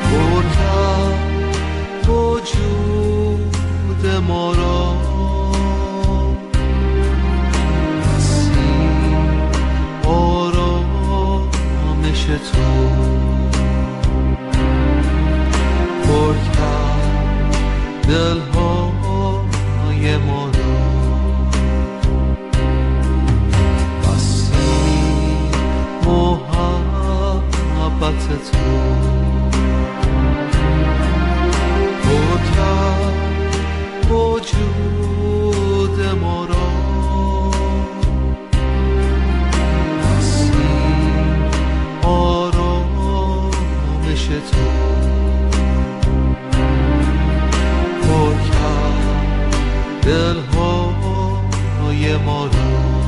پر کرد وجود ما را، نسیم آرامش تو پر کرد دلهای ما را. محبت تو پر کرد وجود ما را، نسیم آرامش تو پر کرد دلهای ما را.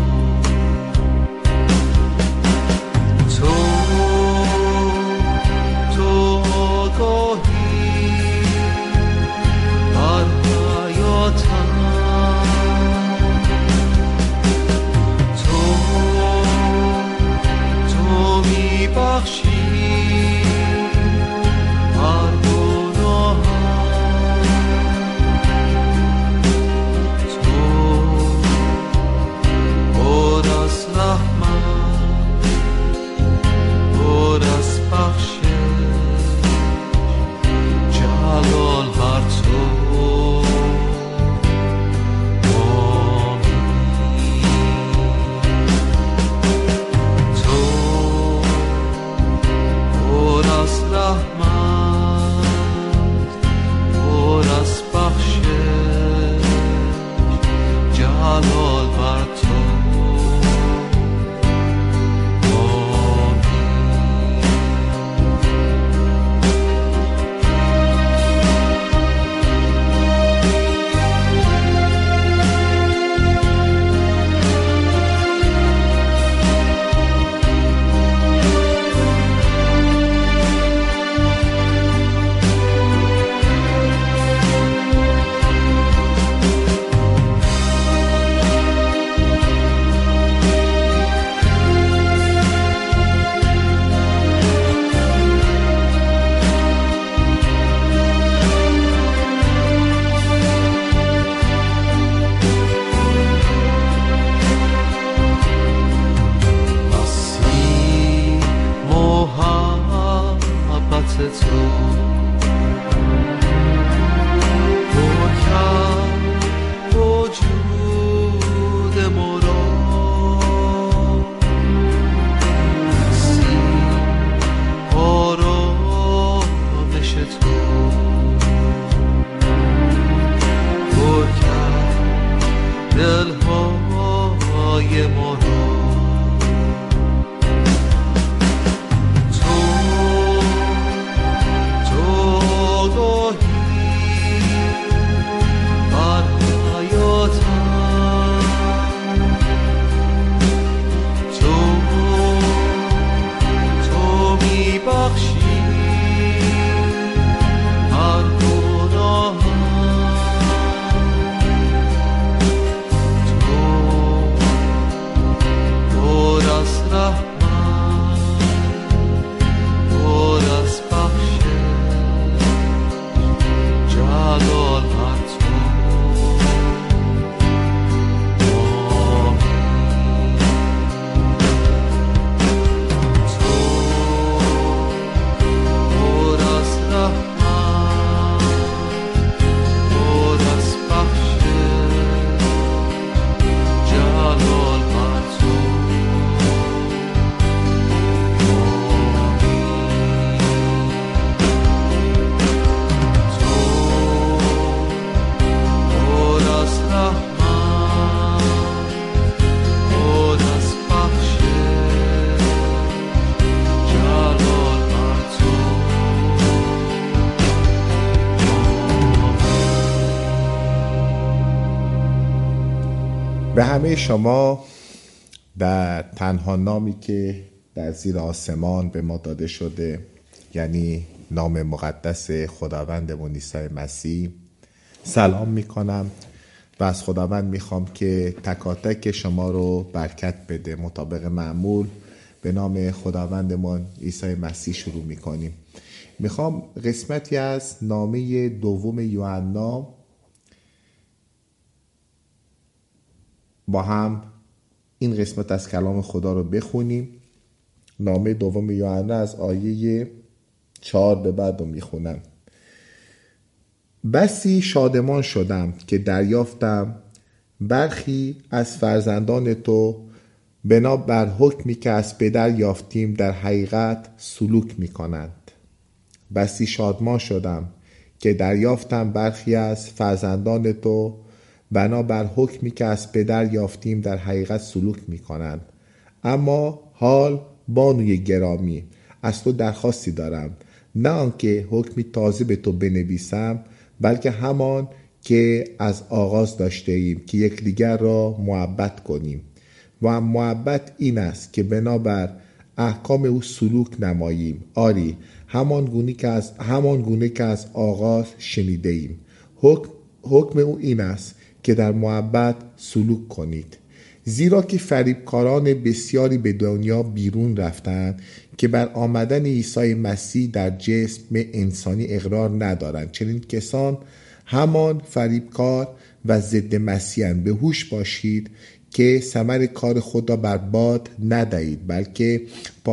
به همه شما در تنها نامی که در زیر آسمان به ما داده شده، یعنی نام مقدس خداوندمون عیسی مسیح، سلام میکنم و از خداوند میخوام که تکاتک شما رو برکت بده. مطابق معمول به نام خداوندمون عیسی مسیح شروع میکنیم. میخوام قسمتی از نامه دوم یوحنا با هم این قسمت از کلام خدا رو بخونیم. نامه دوم یوحنا از آیه 4 به بعد رو میخونم. بسی شادمان شدم که دریافتم برخی از فرزندان تو بنابر حکمی که از پدر یافتیم در حقیقت سلوک میکنند. بسی شادمان شدم که دریافتم برخی از فرزندان تو بنابر حکمی که از پدر یافتیم در حقیقت سلوک میکنند. اما حال بانوی گرامی، از تو درخواستی دارم، نه آنکه حکمی تازه به تو بنویسم، بلکه همان که از آغاز داشته ایم که یکدیگر را محبت کنیم. و محبت این است که بنابر احکام او سلوک نماییم. آری همان گونه که از آغاز شنیده ایم. حکم او این است که در محبت سلوک کنید. زیرا که فریبکاران بسیاری به دنیا بیرون رفتند که بر آمدن عیسی مسیح در جسم انسانی اقرار ندارند. چنین کسان همان فریبکار و ضد مسیحند. به هوش باشید که ثمر کار خود را برباد ندهید، بلکه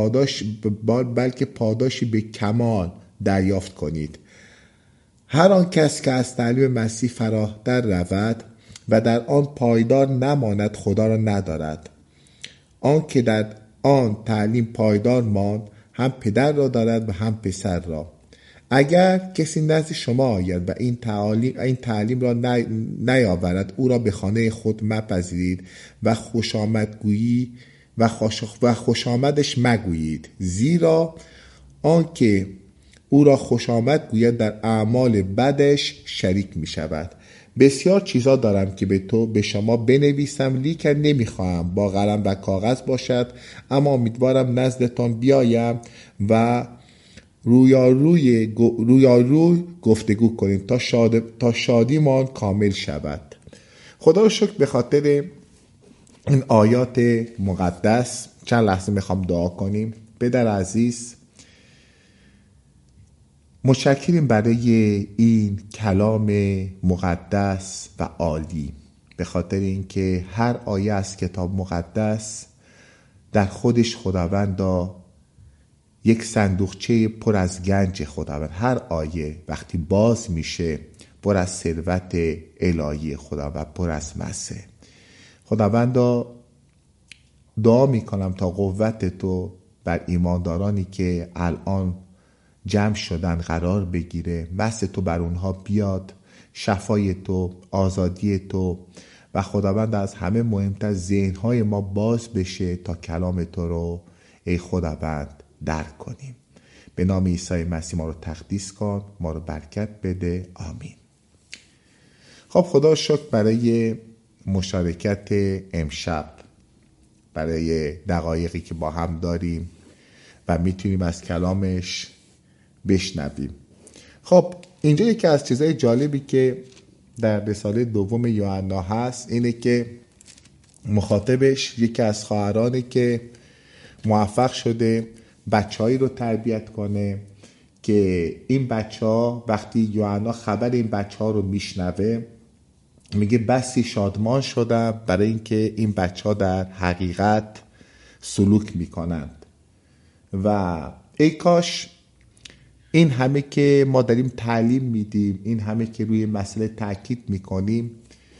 پاداشی به کمال دریافت کنید. هر آن کس که از تعلیم مسیح فراتر رود و در آن پایدار نماند خدا را ندارد. آن که در آن تعلیم پایدار ماند هم پدر را دارد و هم پسر را. اگر کسی نزد شما آید و این تعلیم را نیاورد، او را به خانه خود مپذیرید و خوشامدش مگویید، زیرا آن که او را خوشامد گوید در اعمال بدش شریک می شود. بسیار چیزا دارم که به شما بنویسم، لیکن نمیخواهم با قلم و کاغذ باشد، اما امیدوارم نزدتان بیایم و رویاروی گفتگو کنیم تا شادیمان کامل شود. خدا رو شکر به خاطر این آیات مقدس. چند لحظه میخوام دعا کنیم. پدر عزیز، متشکریم برای این کلام مقدس و عالی، به خاطر اینکه هر آیه از کتاب مقدس در خودش خداوندا یک صندوقچه پر از گنج خداوند. هر آیه وقتی باز میشه پر از ثروت الهی خدا و پر از مسیح. خداوندا دعا میکنم تا قوت تو بر ایماندارانی که الان جمع شدن قرار بگیره، مس تو بر اونها بیاد، شفای تو، آزادی تو و خداوند از همه مهمتر ذهنهای ما باز بشه تا کلام تو رو ای خداوند درک کنیم. به نام عیسی مسیح ما رو تقدیس کن، ما رو برکت بده. آمین. خب خدا شکر برای مشارکت امشب، برای دقایقی که با هم داریم و میتونیم از کلامش بشنویم. خب اینجا یکی از چیزهای جالبی که در رساله دوم یوحنا هست اینه که مخاطبش یکی از خواهرانه که موفق شده بچه‌هایی رو تربیت کنه که این بچه‌ها وقتی یوحنا خبر این بچه‌ها رو میشنوه میگه بسی شادمان شدم برای اینکه این بچه‌ها در حقیقت سلوک میکنند و ای کاش این همه که ما داریم تعلیم میدیم، این همه که روی مسئله تاکید میکنیم،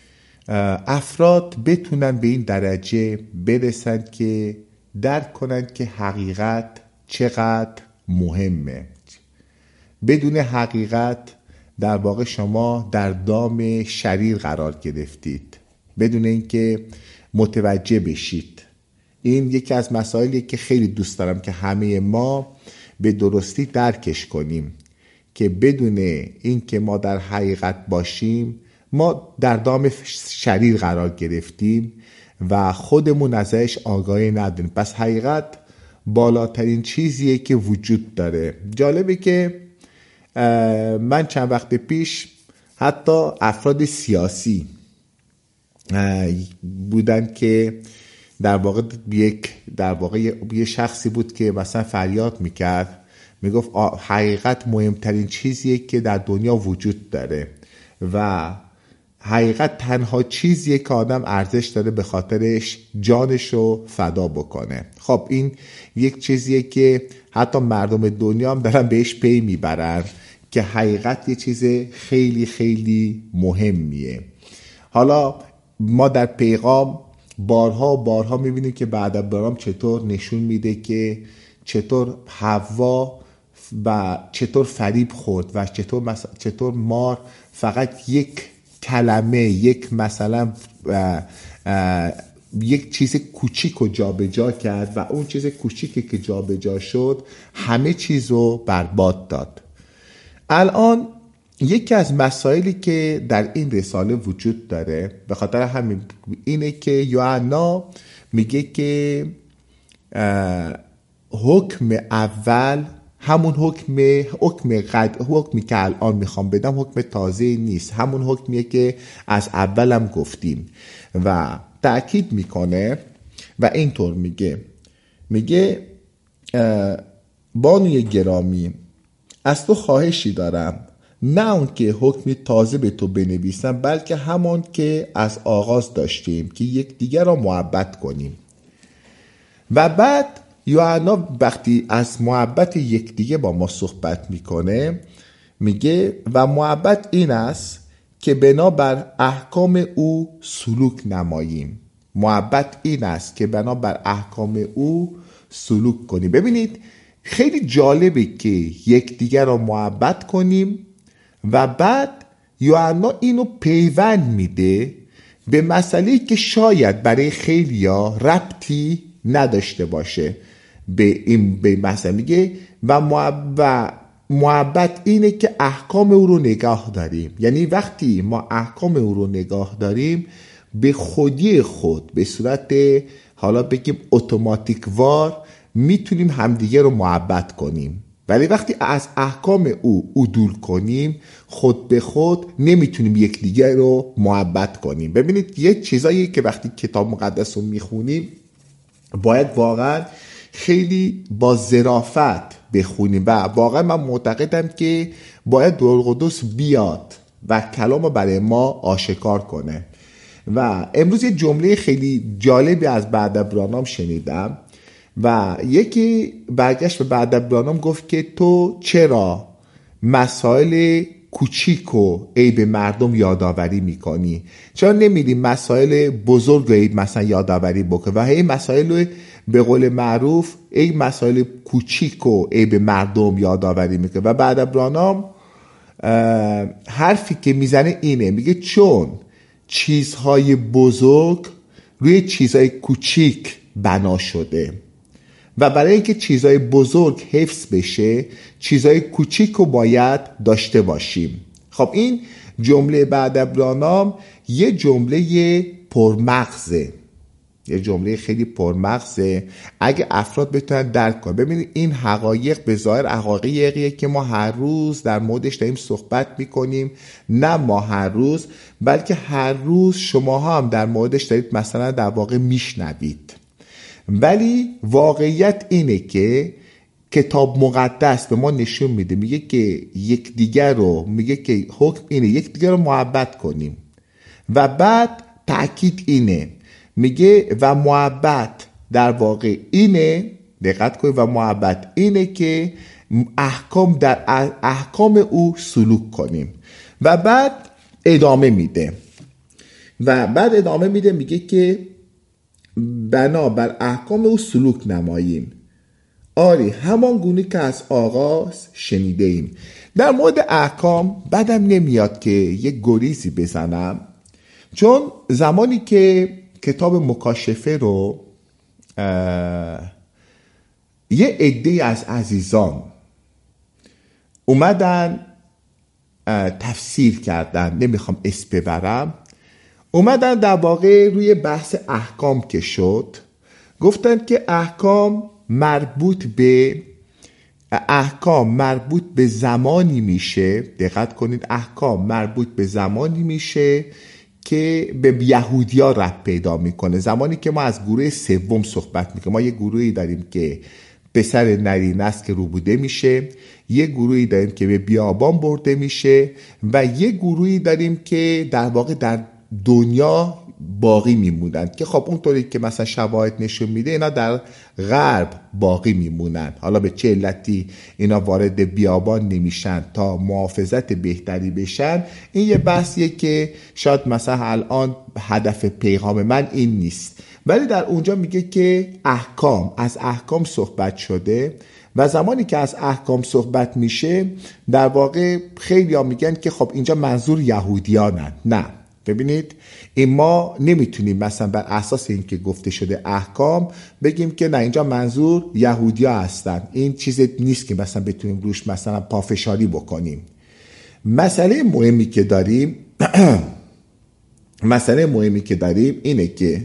افراد بتونن به این درجه برسن که درک کنن که حقیقت چقدر مهمه. بدون حقیقت در واقع شما در دام شریر قرار گرفتید بدون اینکه متوجه بشید. این یکی از مسائلی که خیلی دوست دارم که همه ما به درستی درکش کنیم که بدون اینکه ما در حقیقت باشیم ما در دام شریر قرار گرفتیم و خودمون ازش آگاهی نداریم. پس حقیقت بالاترین چیزیه که وجود داره. جالبه که من چند وقت پیش حتی افراد سیاسی بودن که در واقع یه شخصی بود که مثلا فریاد میکرد میگفت حقیقت مهمترین چیزیه که در دنیا وجود داره و حقیقت تنها چیزیه که آدم ارزش داره به خاطرش جانش رو فدا بکنه. خب این یک چیزیه که حتی مردم دنیا هم دارن بهش پی میبرن که حقیقت یه چیز خیلی خیلی مهمیه. حالا ما در پیغام بارها میبینیم که بعد از برام چطور نشون میده که چطور حوا و چطور فریب خورد و چطور مار فقط یک کلمه، یک مثلا یک چیز کوچیک رو جابجا کرد و اون چیز کوچیکی که جابجا شد همه چیز رو برباد داد. الان یکی از مسائلی که در این رساله وجود داره به خاطر همین اینه که یوحنا میگه که حکم اول همون حکمی که الان میخوام بدم حکم تازه نیست، همون حکمیه که از اولم گفتیم و تأکید میکنه و اینطور میگه بانوی گرامی از تو خواهشی دارم، نه اون که حکمی تازه به تو بنویسم بلکه همون که از آغاز داشتیم که یکدیگر را محبت کنیم. و بعد یوحنا وقتی از محبت یکدیگه با ما صحبت میکنه میگه و محبت این است که بنابر احکام او سلوک نماییم. محبت این است که بنابر احکام او سلوک کنیم. ببینید خیلی جالبه که یکدیگر را محبت کنیم و بعد یوحنا اینو پیوند میده به مسئله‌ای که شاید برای خیلیا ربطی نداشته باشه به مسئله. میگه و محبت اینه که احکام او رو نگاه داریم. یعنی وقتی ما احکام او رو نگاه داریم به خودی خود به صورت حالا بگیم اتوماتیک وار میتونیم همدیگه رو محبت کنیم، ولی وقتی از احکام او عدول کنیم خود به خود نمیتونیم یکدیگه رو محبت کنیم. ببینید یه چیزایی که وقتی کتاب مقدس رو میخونیم باید واقعا خیلی با ظرافت بخونیم و واقعا من معتقدم که باید روح القدس بیاد و کلام رو برای ما آشکار کنه. و امروز یه جمله خیلی جالبی از بعد برانام شنیدم و یکی برگشت به بعد برانام گفت که تو چرا مسائل کوچیک و عیب مردم یادآوری میکنی؟ چرا نمیری مسائل بزرگ و عیب مثلا یادآوری بکنی و هی مسائل به قول معروف ای مسائل کوچیک و عیب مردم یادآوری میکنی؟ و بعد برانام حرفی که میزنه اینه، میگه چون چیزهای بزرگ روی چیزهای کوچیک بنا شده و برای اینکه چیزهای بزرگ حفظ بشه چیزهای کوچیک رو باید داشته باشیم. خب این جمله بعد برانام یه جمله پرمغزه، یه جمله خیلی پرمغزه اگه افراد بتونن درک کنن. ببینید این حقایق به ظاهر حقایقیه که ما هر روز در موردش داریم صحبت میکنیم، نه ما هر روز بلکه هر روز شماها هم در موردش دارید مثلا در واقع میشنوید. ولی واقعیت اینه که کتاب مقدس به ما نشون میده، میگه که یکدیگر رو، میگه که حکم اینه یکدیگر رو محبت کنیم و بعد تأکید اینه، میگه و محبت در واقع اینه، دقت کنید، و محبت اینه که در احکام او سلوک کنیم. و بعد ادامه میده میگه که بنابر احکام او سلوک نماییم، آری همان گونه که از آغاز شنیده ایم. در مورد احکام بدم نمیاد که یک گریزی بزنم، چون زمانی که کتاب مکاشفه رو یه عده از عزیزان اومدن تفسیر کردن، نمیخوام اسم ببرم، اومدن در واقع روی بحث احکام که شد گفتن که احکام مربوط به زمانی میشه، دقت کنید، احکام مربوط به زمانی میشه که به یهودیا ربط پیدا میکنه. زمانی که ما از گروه سوم صحبت میکنیم، ما یه گروهی داریم که پسر نرینه است که روبوده میشه، یه گروهی داریم که به بیابان برده میشه و یه گروهی داریم که در واقع در دنیا باقی میمونن که خب اونطوری که مثلا شواهد نشون میده اینا در غرب باقی میمونن. حالا به چه علتی اینا وارد بیابان نمیشن تا محافظت بهتری بشن، این یه بحثیه که شاید مثلا الان هدف پیغام من این نیست، ولی در اونجا میگه که از احکام صحبت شده و زمانی که از احکام صحبت میشه در واقع خیلی ها میگن که خب اینجا منظور یهودیانن. نه، ببینید این ما نمیتونیم مثلا بر اساس این که گفته شده احکام بگیم که نه اینجا منظور یهودیا هستن. این چیز نیست که مثلا بتونیم روش مثلا پافشاری بکنیم. مسئله مهمی که داریم اینه که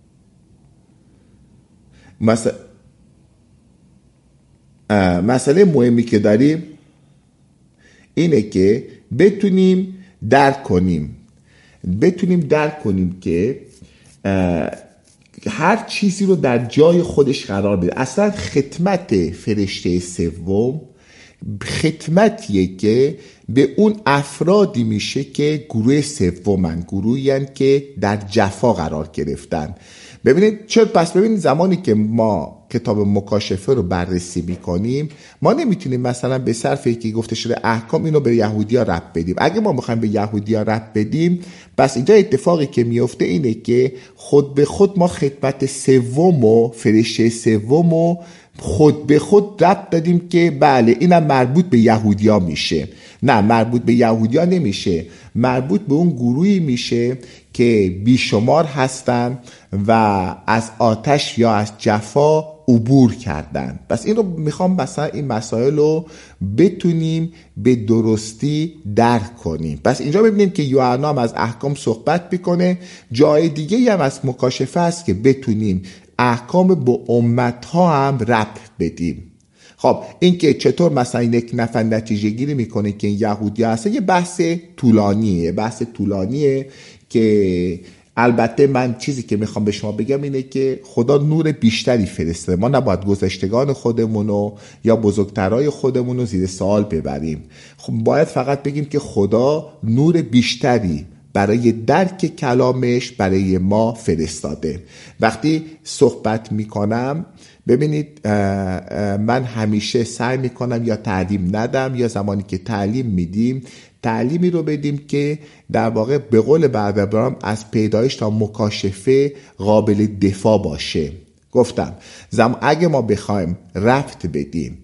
مسئله مهمی که داریم اینه که بتونیم درک کنیم که هر چیزی رو در جای خودش قرار بده. اصلا خدمت فرشته سوم خدمتیه که به اون افرادی میشه که گروه سومن، گروهی هستند که در جفا قرار گرفتن. ببینید ببینید زمانی که ما کتاب مکاشفه رو بررسی میکنیم ما نمیتونیم مثلا به صرفی که گفته شده احکام اینو به یهودیا ربط بدیم. اگه ما بخوایم به یهودیا ربط بدیم پس اینجا اتفاقی که میفته اینه که خود به خود ما خدمت سوم و فرشته سوم و خود به خود ربط دادیم که بله اینم مربوط به یهودیا میشه. نه، مربوط به یهودیا نمیشه، مربوط به اون گروهی میشه که بیشمار هستن و از آتش یا از جفا عبور کردن. پس این رو میخوام مثلا این مسائل رو بتونیم به درستی درک کنیم. پس اینجا ببینیم که یوحنا هم از احکام صحبت میکنه، جای دیگه هم از مکاشفه است که بتونیم احکام به امتها هم ربط بدیم. خب این که چطور مثلا یک نفر نتیجه گیری میکنه که این یهودی هست یه بحث طولانیه که البته من چیزی که میخوام به شما بگم اینه که خدا نور بیشتری فرسته. ما نباید گذشتگان خودمونو یا بزرگترای خودمونو زیر سوال ببریم. خب باید فقط بگیم که خدا نور بیشتری برای درک کلامش برای ما فرستاده. وقتی صحبت میکنم ببینید من همیشه سعی میکنم یا تعلیم ندم یا زمانی که تعلیم میدیم تعلیمی رو بدیم که در واقع به قول برادران از پیدایش تا مکاشفه قابل دفاع باشه. گفتم اگه ما بخوایم ربط بدیم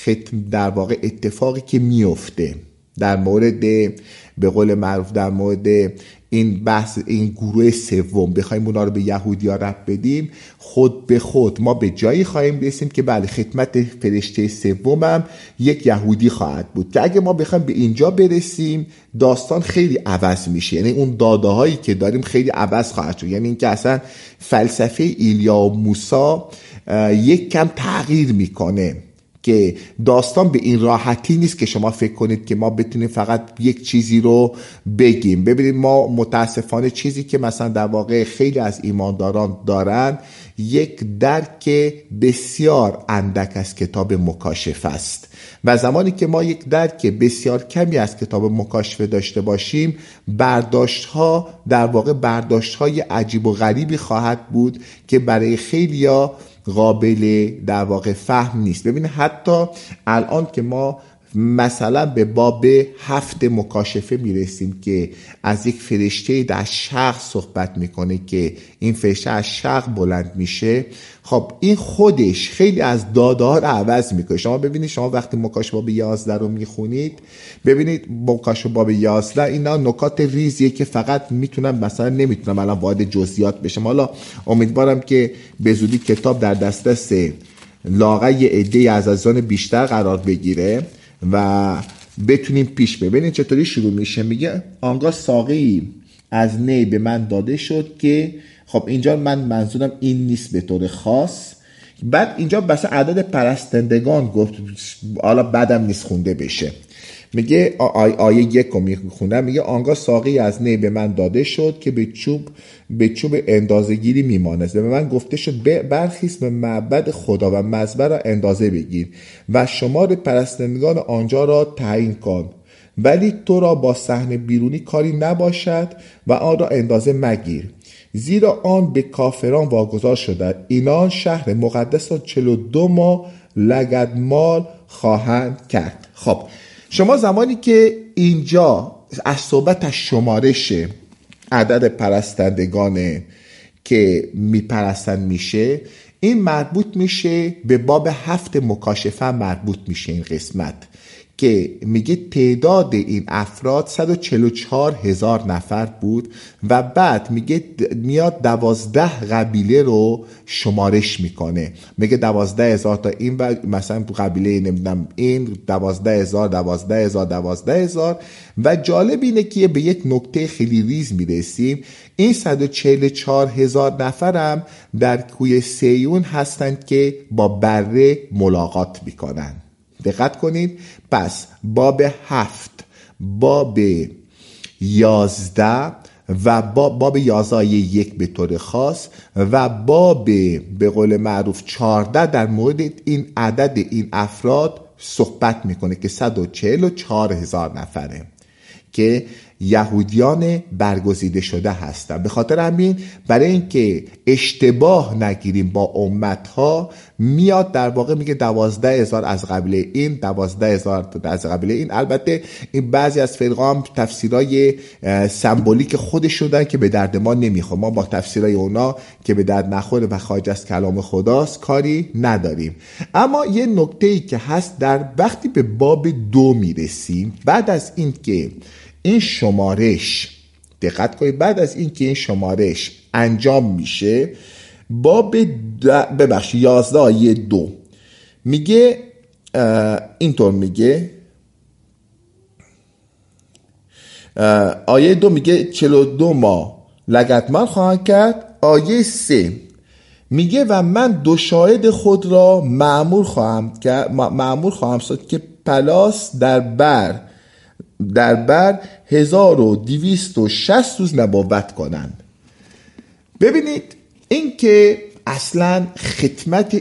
در واقع اتفاقی که میفته در مورد به قول معروف در مورد این بحث این گروه سوم بخوایم اونا رو به یهودیا ربط بدیم خود به خود ما به جایی خواهیم رسیم که بله خدمت فرشته سوم هم یک یهودی خواهد بود که اگه ما بخوایم به اینجا برسیم داستان خیلی عوض میشه. یعنی اون داده هایی که داریم خیلی عوض خواهد شد. یعنی اینکه اصلا فلسفه ایلیا و موسی یک کم تغییر میکنه که داستان به این راحتی نیست که شما فکر کنید که ما بتونیم فقط یک چیزی رو بگیم. ببینید ما متاسفانه چیزی که مثلا در واقع خیلی از ایمانداران دارن یک درک بسیار اندک از کتاب مکاشفه است و زمانی که ما یک درک بسیار کمی از کتاب مکاشفه داشته باشیم برداشت‌ها در واقع برداشت‌های عجیب و غریبی خواهد بود که برای خیلی‌ها قابل در واقع فهم نیست. ببینید حتی الان که ما مثلا به باب 7 مکاشفه میرسیم که از یک فرشته در شرق صحبت میکنه که این فرشته از شرق بلند میشه. خب این خودش خیلی از داده ها رو عوض میکنه. شما ببینید شما وقتی مکاشفه باب 11 رو میخونید ببینید مکاشفه باب 11 اینا نکات ریزیه که فقط میتونم مثلا نمیتونم الان وارد جزئیات بشم. حالا امیدوارم که به زودی کتاب در دسترس لااقل یه عده از عزیزان بیشتر قرار بگیره و بتونیم پیش ببینید چطوری شروع میشه. میگه آنگاه ساقه‌ای از نی به من داده شد که خب اینجا من منظورم این نیست به طور خاص. بعد اینجا بس عدد پرستندگان گفت حالا بعدم نیست خونده بشه. میگه آیه 1 رو میخونم، میگه آنگاه ساقی از نی به من داده شد که به چوب اندازه‌گیری میماند. به من گفته شد برخیز به معبد خدا و مذبح را اندازه بگیر و شمار پرستندگان آنجا را تعیین کن، ولی تو را با صحن بیرونی کاری نباشد و آن را اندازه مگیر، زیرا آن به کافران واگذار شده. اینان شهر مقدس را 42 ماه لگدمال خواهند کرد. خب شما زمانی که اینجا از صحبت از شمارش عدد پرستندگان که میپرستن میشه، این مربوط میشه به باب 7 مکاشفه، مربوط میشه این قسمت که میگه تعداد این افراد 144,000 نفر بود و بعد میگه میاد 12 قبیله رو شمارش میکنه، میگه 12,000 تا این و مثلا قبیله نمیدونم این 12,000 و جالب اینه که به یک نکته خیلی ریز میرسیم. این 144,000 نفر هم در کوی سیون هستند که با بره ملاقات میکنن. دقت کنید. پس باب 7، باب 11 و باب 11 1 به طور خاص و باب به قول معروف 14 در مورد این عدد این افراد صحبت میکنه که 144,000 نفره که یهودیان برگزیده شده هستن. به خاطر همین برای اینکه اشتباه نگیریم با امتها، میاد در واقع میگه 12,000 از قبیله این، 12,000 از قبیله این. البته این بعضی از فرقا هم تفسیرای سمبولیک خودش شدن که به درد ما نمیخوره، ما با تفسیرای اونا که به درد نخوره و خارج از کلام خداست کاری نداریم. اما یه نکته‌ای که هست، در وقتی به باب 2 میرسیم، بعد از این که این شمارش، دقت کنید، بعد از این که این شمارش انجام میشه، باب 11 آیه 2 میگه اینطور میگه، آیه 2 میگه 42 ماه لگدمال خواهند کرد. آیه 3 میگه و من 2 شاهد خود را مأمور خواهم ساخت که پلاس در بر 1260 روز نبوت کنند. ببینید این که اصلا خدمت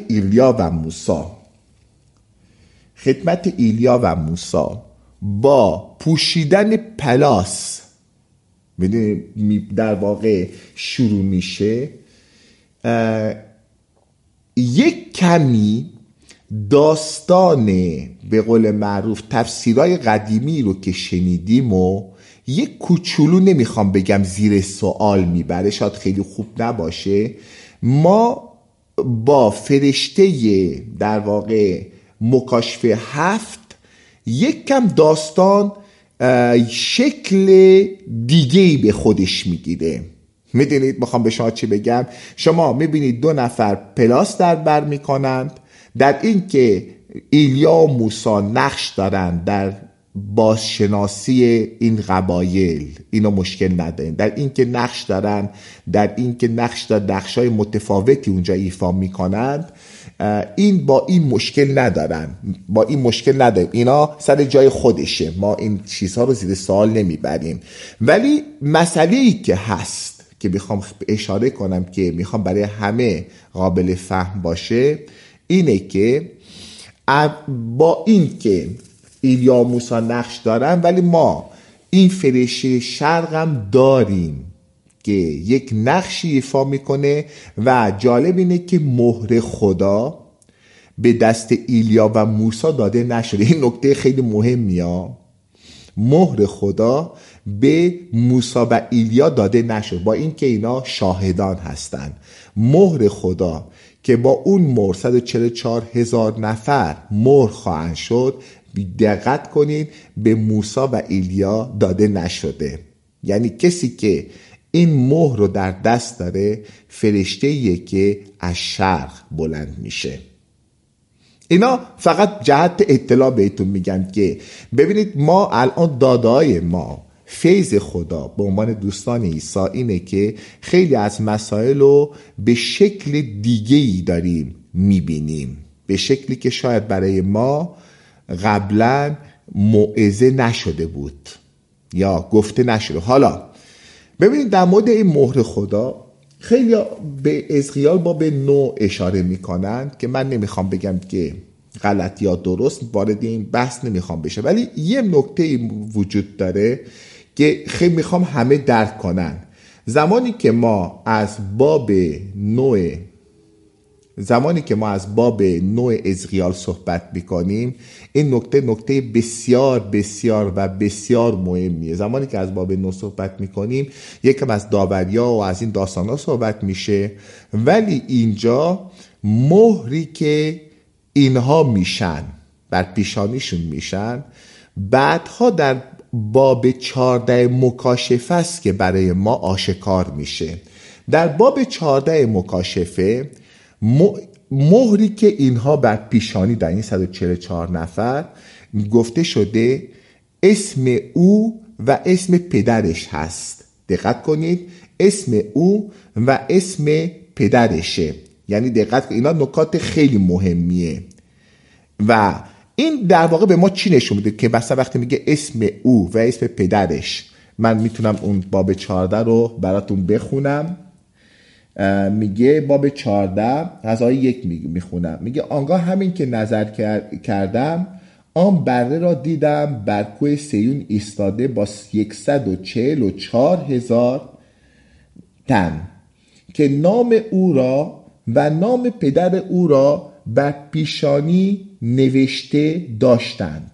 ایلیا و موسی با پوشیدن پلاس در واقع شروع میشه. یک کمی داستان به قول معروف تفسیرهای قدیمی رو که شنیدیم و یک کوچولو نمیخوام بگم زیر سوال میبره، شاید خیلی خوب نباشه. ما با فرشته در واقع مکاشفه 7 یک کم داستان شکل دیگه‌ای به خودش میگیره. میدونید میخوام به شما چی بگم؟ شما میبینید 2 نفر پلاس در بر میکنند، در این که ایلیا و موسی نقش دارن در بازشناسی این قبایل، اینو مشکل ندارن. در این که نقش دارن، در این که نقش‌های متفاوتی اونجا ایفا میکنند، این با این مشکل نداریم. اینا سر جای خودشه، ما این چیزها رو زیر سوال نمیبریم. ولی مسئله‌ای که هست که میخوام اشاره کنم که میخوام برای همه قابل فهم باشه، اینه که با این که ایلیا و موسی نقش دارن، ولی ما این فرشته شرق هم داریم که یک نقشی ایفا میکنه و جالب اینه که مهر خدا به دست ایلیا و موسی داده نشده. این نکته خیلی مهمیه. مهر خدا به موسی و ایلیا داده نشد، با اینکه اینا شاهدان هستن. مهر خدا که با اون مهر 144,000 نفر مهر خواهند شد، دقت کنید، به موسی و ایلیا داده نشده. یعنی کسی که این مهر رو در دست داره فرشته‌ایه که از شرق بلند میشه. اینا فقط جهت اطلاع بهتون میگن که ببینید ما الان داده‌های ما، فیض خدا به عنوان دوستان عیسی اینه که خیلی از مسائل رو به شکل دیگه‌ای داریم میبینیم، به شکلی که شاید برای ما قبلا موعظه نشده بود یا گفته نشده. حالا ببینید در مورد این مهر خدا خیلی به حزقیال باب 9 اشاره میکنن که من نمیخوام بگم که غلط یا درست، وارد این بحث نمیخوام بشه، ولی یه نکته وجود داره که خیلی میخوام همه درک کنن. زمانی که ما از باب 9 حزقیال صحبت میکنیم، این نکته بسیار بسیار و بسیار مهمیه. زمانی که از باب 9 صحبت میکنیم یکم از داوریا و از این داستانا صحبت میشه، ولی اینجا مهری که اینها میشن، بر پیشانیشون میشن، بعدها در باب 14 مکاشفه است که برای ما آشکار میشه. در باب 14 مکاشفه مهری که اینها بر پیشانی در این 144 نفر گفته شده اسم او و اسم پدرش هست. دقت کنید، اسم او و اسم پدرشه. یعنی دقت کنید، اینا نکات خیلی مهمیه و این در واقع به ما چی نشون میده که مثلا وقتی میگه اسم او و اسم پدرش، من میتونم اون باب 14 رو براتون بخونم. میگه باب 14 از آیه 1 میخونم. میگه آنگاه همین که نظر کردم آن بره را دیدم بر کوه سیون ایستاده با 144,000 تن که نام او را و نام پدر او را بر پیشانی نوشته داشتند.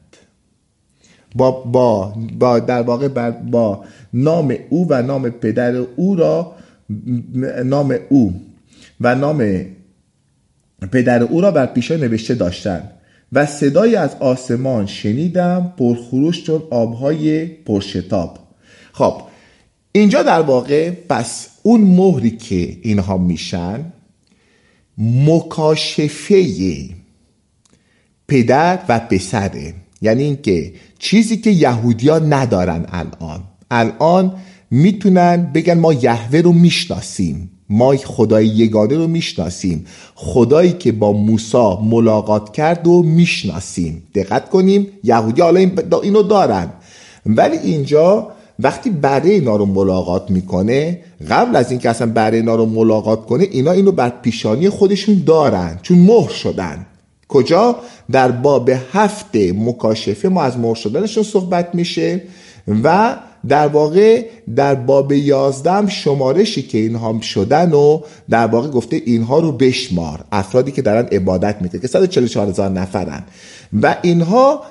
با در واقع با نام او و نام پدر او را، نام او و نام پدر او را بر پیشانی نوشته داشتند. و صدای از آسمان شنیدم پرخروش چون آبهای پرشتاب. خب اینجا در واقع پس اون مهری که اینها میشن مکاشفه پدر و پسره. یعنی اینکه چیزی که یهودیا ندارن الان میتونن بگن ما یهوه رو میشناسیم، ما خدای یگانه رو میشناسیم، خدایی که با موسی ملاقات کرد و میشناسیم. دقت کنیم، یهودیا حالا اینو دارن، ولی اینجا وقتی بره اینا رو ملاقات میکنه، قبل از اینکه اصلا بره اینا رو ملاقات کنه، اینا اینو بر پیشانی خودشون دارن چون مهر شدن. کجا؟ در باب 7 مکاشفه ما از مهر شدنشون صحبت میشه و در واقع در باب 11 هم شمارشی که اینها شدن و در واقع گفته اینها رو بشمار، افرادی که دارن عبادت میکنن که 144,000 نفرن و اینها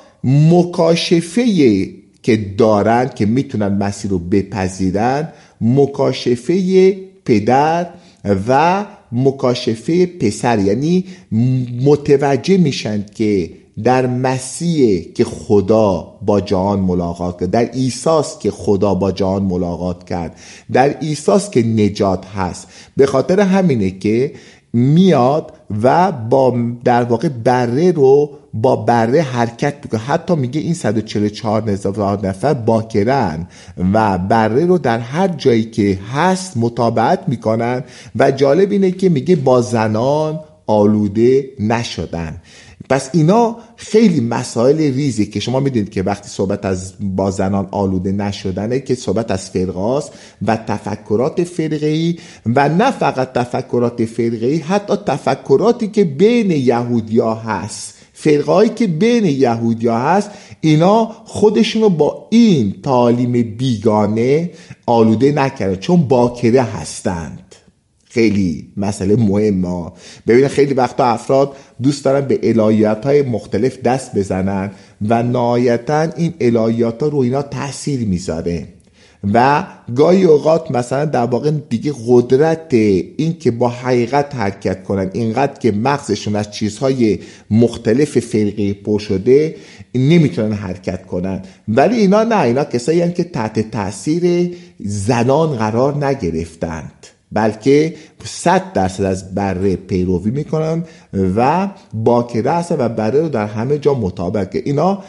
مکاشفه که دارن که میتونن مسیح رو بپذیرن، مکاشفه پدر و مکاشفه پسر. یعنی متوجه میشن که در مسیح که خدا با جهان ملاقات کرد، در عیساست که خدا با جهان ملاقات کرد، در عیساست که نجات هست. به خاطر همینه که میاد و با در واقع بره رو با بره حرکت میکنه. حتی میگه این 144,000 نفر باکرن و بره رو در هر جایی که هست متابعت میکنن و جالب اینه که میگه با زنان آلوده نشدن. پس اینا خیلی مسائل ریزی که شما میدونید که وقتی صحبت از با زنان آلوده نشدنه که صحبت از فرقه است و تفکرات فرقه‌ای و نه فقط تفکرات فرقه‌ای، حتی تفکراتی که بین یهودیا هست. فرقه‌ای که بین یهودیا هست اینا خودشونو با این تعالیم بیگانه آلوده نکردن چون باکره هستند. خیلی مسئله مهمه. ببینید خیلی وقتا افراد دوست دارن به الهیات‌های مختلف دست بزنن و نهایتاً این الهیات‌ها رو اینا تأثیر میذاره و گاهی اوقات مثلا در واقع دیگه قدرت این که با حقیقت حرکت کنن اینقدر که مغزشون از چیزهای مختلف فرقی پر شده نمیتونن حرکت کنن. ولی اینا نه، اینا کسایی هستند که تحت تأثیر زنان قرار نگرفتند بلکه 100% از بره پیروی میکنن و باکره هستن و بره رو در همه جا مطابق. اینا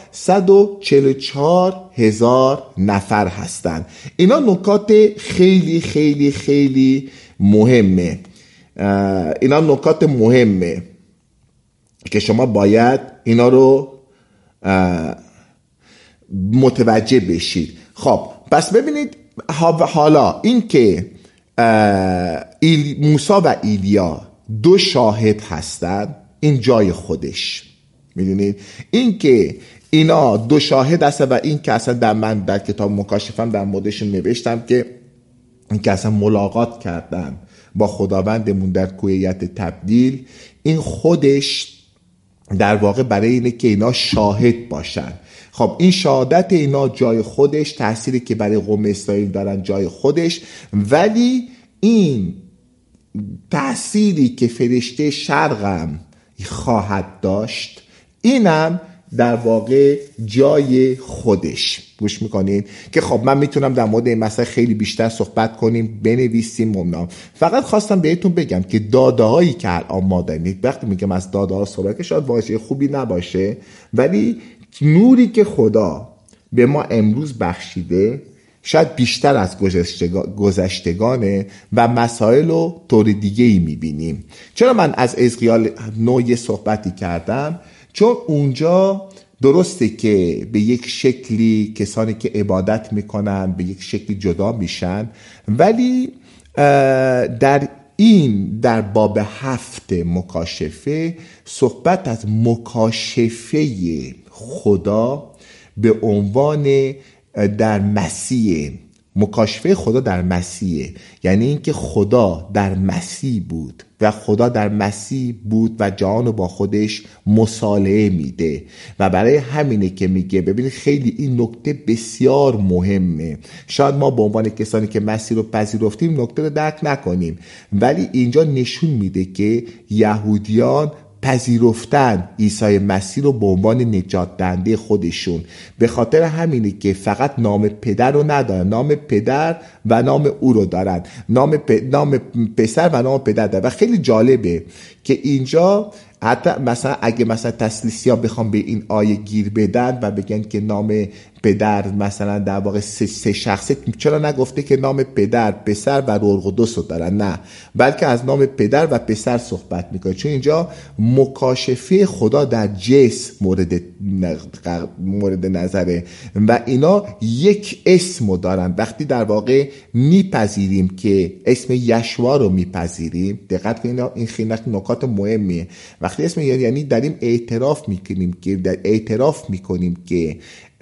144,000 نفر هستن. اینا نکات خیلی خیلی خیلی مهمه. اینا نکات مهمه که شما باید اینا رو متوجه بشید. خب پس ببینید حالا این که موسی و ایلیا دو شاهد هستن، این جای خودش، میدونید این که اینا دو شاهد هستن و این که اصلا من در کتاب مکاشفم در موردشون نوشتم که این که اصلا ملاقات کردن با خداوندمون در کوهیت تبدیل، این خودش در واقع برای اینه که اینا شاهد باشن. خب این شهادت اینا جای خودش، تأثیری که برای قوم اسرائیل دارن جای خودش، ولی این تأثیری که فرشته شرقم خواهد داشت اینم در واقع جای خودش. گوش میکنین که خب من میتونم در مورد این مسئله خیلی بیشتر صحبت کنیم، بنویسیم ممنون. فقط خواستم بهتون بگم که داده هایی که الان ما داریم، وقتی میگم از داده ها صحبت که شاید واژه خوبی نباشه، ولی نوری که خدا به ما امروز بخشیده شاید بیشتر از گذشتگانه و مسائل رو طور دیگه ای میبینیم. چرا من از حزقیال 9 صحبتی کردم؟ چون اونجا درسته که به یک شکلی کسانی که عبادت میکنن به یک شکلی جدا میشن، ولی در باب 7 مکاشفه صحبت از مکاشفه خدا به عنوان در مسیح، مکاشفه خدا در مسیح، یعنی اینکه خدا در مسیح بود و خدا در مسیح بود و جهان رو با خودش مصالحه میده و برای همینه که میگه ببینید خیلی این نکته بسیار مهمه. شاید ما به عنوان کسانی که مسیح رو پذیرفتیم نکته رو درک نکنیم، ولی اینجا نشون میده که یهودیان پذیرفتن عیسی مسیح رو به عنوان نجات دهنده خودشون. به خاطر همینه که فقط نام پدر رو ندارن، نام پدر و نام او رو دارن، نام پسر و نام پدر دارن. و خیلی جالبه که اینجا حتی مثلا اگه مثلا تثلیثی‌ها بخوام به این آیه گیر بدن و بگن که نام پدر مثلا در واقع سه شخصه، چرا نگفته که نام پدر، پسر و روح القدس رو دارن؟ نه، بلکه از نام پدر و پسر صحبت میکنه، چون اینجا مکاشفه خدا در جسم مورد نظره و اینا یک اسم دارن. وقتی در واقع میپذیریم که اسم یشوع رو میپذیریم، دقت کنید این خیلی نکات مهمیه. وقتی اسم یعنی داریم اعتراف میکنیم که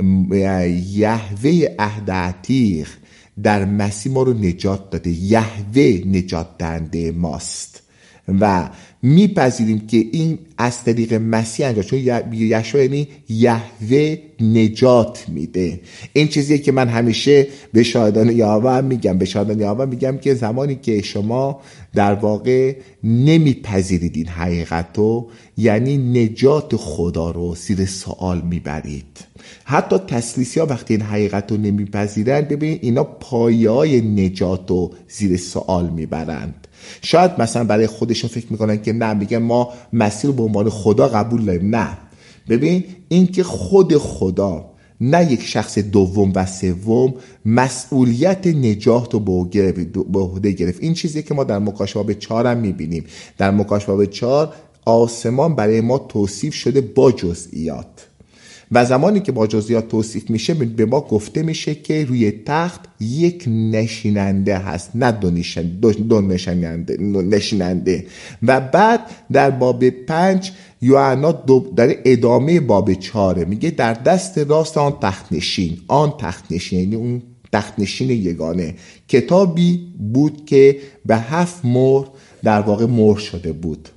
یهوه عهد عتیق در مسیح ما رو نجات داده، یهوه نجات دهنده ماست و میپذیریم که این از طریق مسیح انجام، چون یشوع یعنی یهوه نجات میده. این چیزیه که من همیشه به شاهدان یهوه میگم که زمانی که شما در واقع نمیپذیرید این حقیقت رو، یعنی نجات خدا رو زیر سوال میبرید. حتی تثلیثی‌ها وقتی این حقیقت رو نمیپذیرن، ببینید اینا پایه‌های نجات رو زیر سوال میبرند. شاید مثلا برای خودشون فکر میکنن که نه، میگن ما مسیح رو به عنوان خدا قبول داریم. نه، ببین این که خود خدا، نه یک شخص دوم و سوم، مسئولیت نجات رو به عهده گرفت. این چیزی که ما در مکاشفه باب 4 هم میبینیم. در مکاشفه باب 4 آسمان برای ما توصیف شده با جزئیات و زمانی که با جزئیات توصیف میشه به ما گفته میشه که روی تخت یک نشیننده هست، نه دو نشیننده. و بعد در باب 5 یوحنا در ادامه باب 4 میگه در دست راست آن تخت نشین یعنی اون تخت نشین یگانه کتابی بود که به 7 مهر در واقع مهر شده بود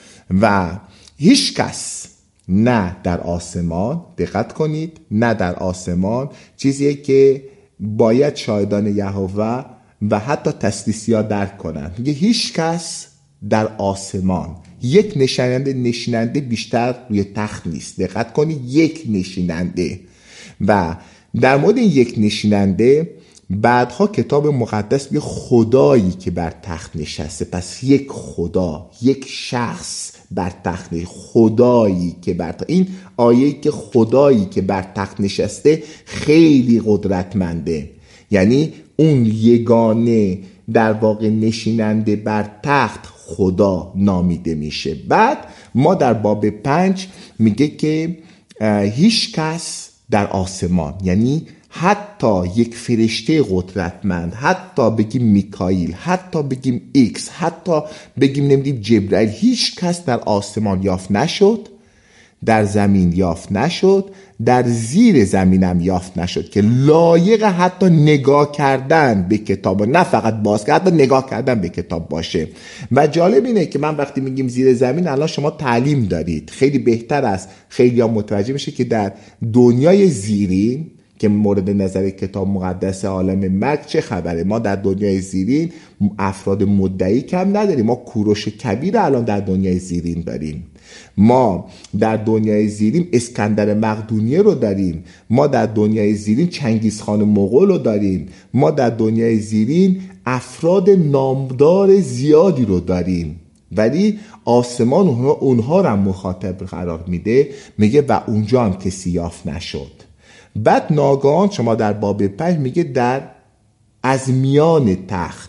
و هیچ کس نه در آسمان، دقت کنید، نه در آسمان، چیزیه که باید شاهدان یهوه و حتی تثلیثی‌ها درک کنند. میگه هیچ کس در آسمان، یک نشیننده بیشتر روی تخت نیست. دقت کنید، یک نشیننده. و در مورد این یک نشیننده بعدها کتاب مقدس میگه خدایی که بر تخت نشسته. پس یک خدا، یک شخص بر تخت، خدایی که بر تخت. این آیه‌ای که خدایی که بر تخت نشسته خیلی قدرتمنده، یعنی اون یگانه در واقع نشیننده بر تخت خدا نامیده میشه. بعد ما در باب 5 میگه که هیچ کس در آسمان، یعنی حتی یک فرشته قدرتمند، حتی بگیم میکائیل، حتی بگیم ایکس، حتی بگیم نمیدیم جبرائیل، هیچ کس در آسمان یافت نشد، در زمین یافت نشد، در زیر زمینم یافت نشد که لایق حتی نگاه کردن به کتاب، نه فقط باز که حتی نگاه کردن به کتاب باشه. و جالب اینه که من وقتی میگیم زیر زمین، الان شما تعلیم دارید، خیلی بهتر است خیلی ها متوجه بشه که در دنیای زیرین که مورد نظر کتاب مقدس عالم مرگ چه خبره. ما در دنیای زیرین افراد مدعی کم نداریم، ما کوروش کبیر الان در دنیای زیرین داریم، ما در دنیای زیرین اسکندر مقدونیه رو داریم، ما در دنیای زیرین چنگیزخان مغول رو داریم، ما در دنیای زیرین افراد نامدار زیادی رو داریم، ولی آسمان اونها رو هم مخاطب قرار میده، میگه و اونجا هم کسی یافت نشد. بعد ناگهان شما در باب 5 میگه در از میان تخت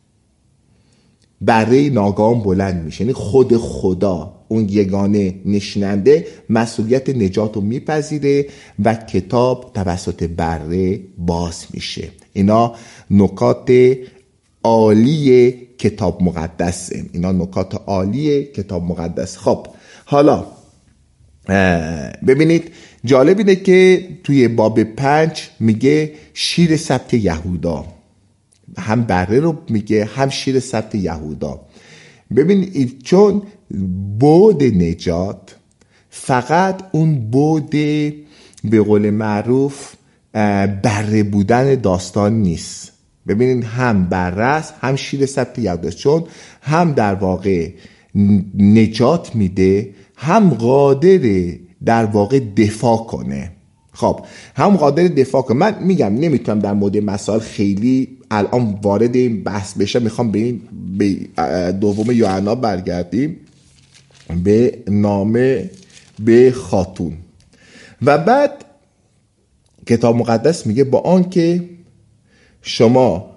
بره ناگهان بلند میشه، یعنی خود خدا اون یگانه نشیننده مسئولیت نجات رو میپذیره و کتاب توسط بره باز میشه. اینا نکات عالی کتاب مقدسه، اینا نکات عالی کتاب مقدس. خب حالا ببینید جالب اینه که توی باب 5 میگه شیر سبت یهودا، هم بره رو میگه هم شیر سبت یهودا. ببینید چون بعد نجات فقط اون بعد به قول معروف بره بودن داستان نیست. ببینید هم بره است هم شیر سبت یهودا، چون هم در واقع نجات میده، هم قادره در واقع دفاع کنه. خب هم قادر دفاع کنه. من میگم نمیتونم در مورد مسائل خیلی الان وارد این بحث بشم، میخوام به دوم یوحنا برگردیم، به نامه به خاتون. و بعد کتاب مقدس میگه با آنکه شما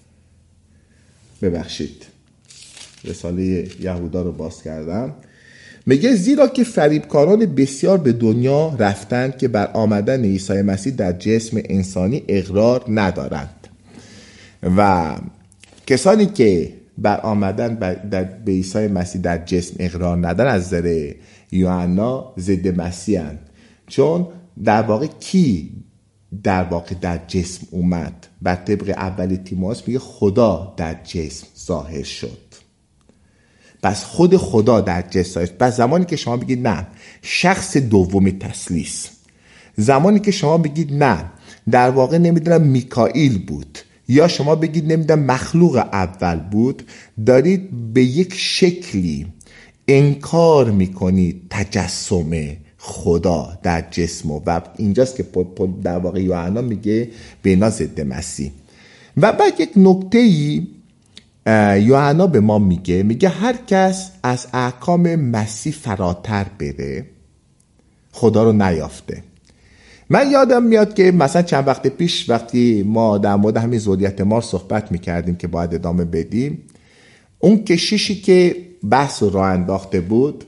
ببخشید رساله یهودا رو باز کردم، میگه زیرا که فریبکاران بسیار به دنیا رفتند که بر آمدن عیسی مسیح در جسم انسانی اقرار ندارند. و کسانی که بر آمدن به عیسی مسیح در جسم اقرار ندارن از نظر یوحنا ضد مسیح هستند، چون در واقع کی در واقع در جسم اومد؟ بر طبق اول تیموئوس میگه خدا در جسم ظاهر شد. پس خود خدا در جسم. پس زمانی که شما بگید نه شخص دوم تثلیث، زمانی که شما بگید نه در واقع نمیدونم میکائیل بود، یا شما بگید نمیدونم مخلوق اول بود، دارید به یک شکلی انکار میکنید تجسم خدا در جسم. و اینجاست که در واقع یوحنا میگه به اینا ضد مسیح. و بعد یک نکته‌ای یوحنا به ما میگه هر کس از احکام مسیح فراتر بره خدا رو نیافته. من یادم میاد که مثلا چند وقت پیش وقتی ما در مورد همین ذریت مار صحبت میکردیم که باید ادامه بدیم، اون کشیشی که بحث رو راه انداخته بود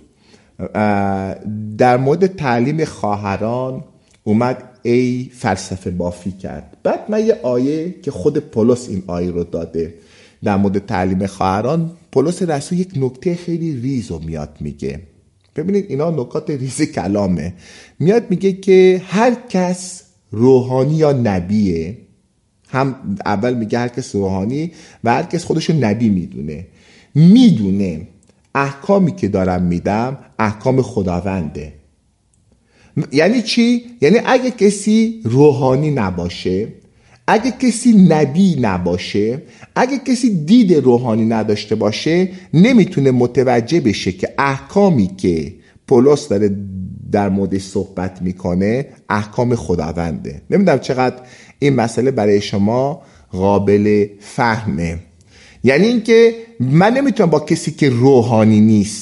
در مورد تعلیم خواهران اومد ای فلسفه بافی کرد. بعد من یه آیه که خود پولس این آیه رو داده در مورد تعلیم خواهران، پولس رسول یک نکته خیلی ریز رو میاد میگه. ببینید اینا نکات ریز کلامه. میاد میگه که هر کس روحانی یا نبیه، هم اول میگه هر کس روحانی و هر کس خودشو نبی میدونه احکامی که دارم میدم احکام خداونده. یعنی چی؟ یعنی اگه کسی روحانی نباشه، اگه کسی نبی نباشه، اگه کسی دید روحانی نداشته باشه، نمیتونه متوجه بشه که احکامی که پولس داره در مورد صحبت میکنه احکام خداونده. نمیدونم چقدر این مسئله برای شما قابل فهمه. یعنی اینکه من نمیتونم با کسی که روحانی نیست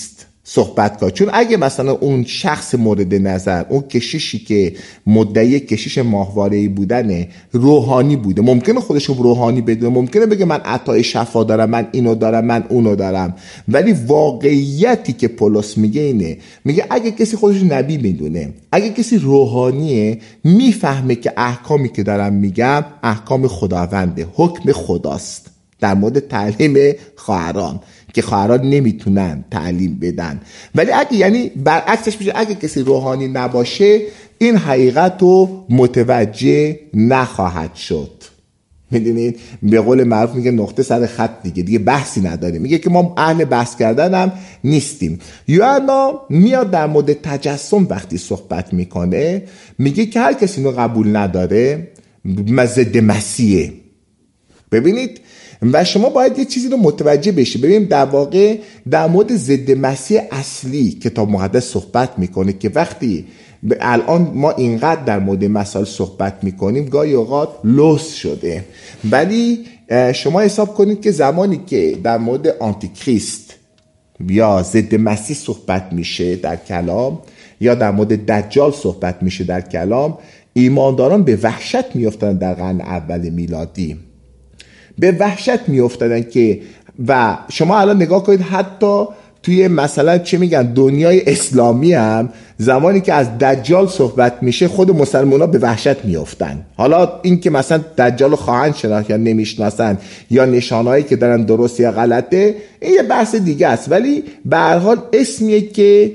صحبت کنید. چون اگه مثلا اون شخص مورد نظر، اون کشیشی که مدعی کشیش ماهواره‌ای بودنه، روحانی بوده، ممکنه خودش رو روحانی بدونه، ممکنه بگه من عطای شفا دارم، من اینو دارم، من اونو دارم، ولی واقعیتی که پولس میگه اینه، میگه اگه کسی خودش نبی میدونه، اگه کسی روحانیه، میفهمه که احکامی که دارم میگم احکام خداونده، حکم خداست در مورد تعلیم خواهران که خواهران نمیتونن تعلیم بدن. ولی اگه، یعنی برعکسش میشه، اگه کسی روحانی نباشه این حقیقت رو متوجه نخواهد شد. میدونید به قول معروف میگه نقطه سر خط دیگه بحثی نداریم. میگه که ما اهل بحث کردن هم نیستیم. یوحنا میاد در مورد تجسم وقتی صحبت میکنه میگه که هر کسی اینو قبول نداره ضد مسیحه. ببینید و شما باید یه چیزی رو متوجه بشی. ببینیم در واقع در مورد ضد مسیح اصلی کتاب مقدس صحبت میکنه که وقتی الان ما اینقدر در مورد مسائل صحبت میکنیم گاهی اوقات لوس شده، ولی شما حساب کنید که زمانی که در مورد آنتیکریست یا ضد مسیح صحبت میشه در کلام، یا در مورد دجال صحبت میشه در کلام، ایمانداران به وحشت میافتن. در قرن اول میلادی به وحشت میافتادن که، و شما الان نگاه کنید حتی توی مثلا چه میگن دنیای اسلامی هم زمانی که از دجال صحبت میشه خود مسلمان‌ها به وحشت میافتن. حالا این که مثلا دجال رو خواهند شناخت یا نمیشناسن یا نشانهایی که دارن درست یا غلطه، این یه بحث دیگه است، ولی به هر حال اسمیه که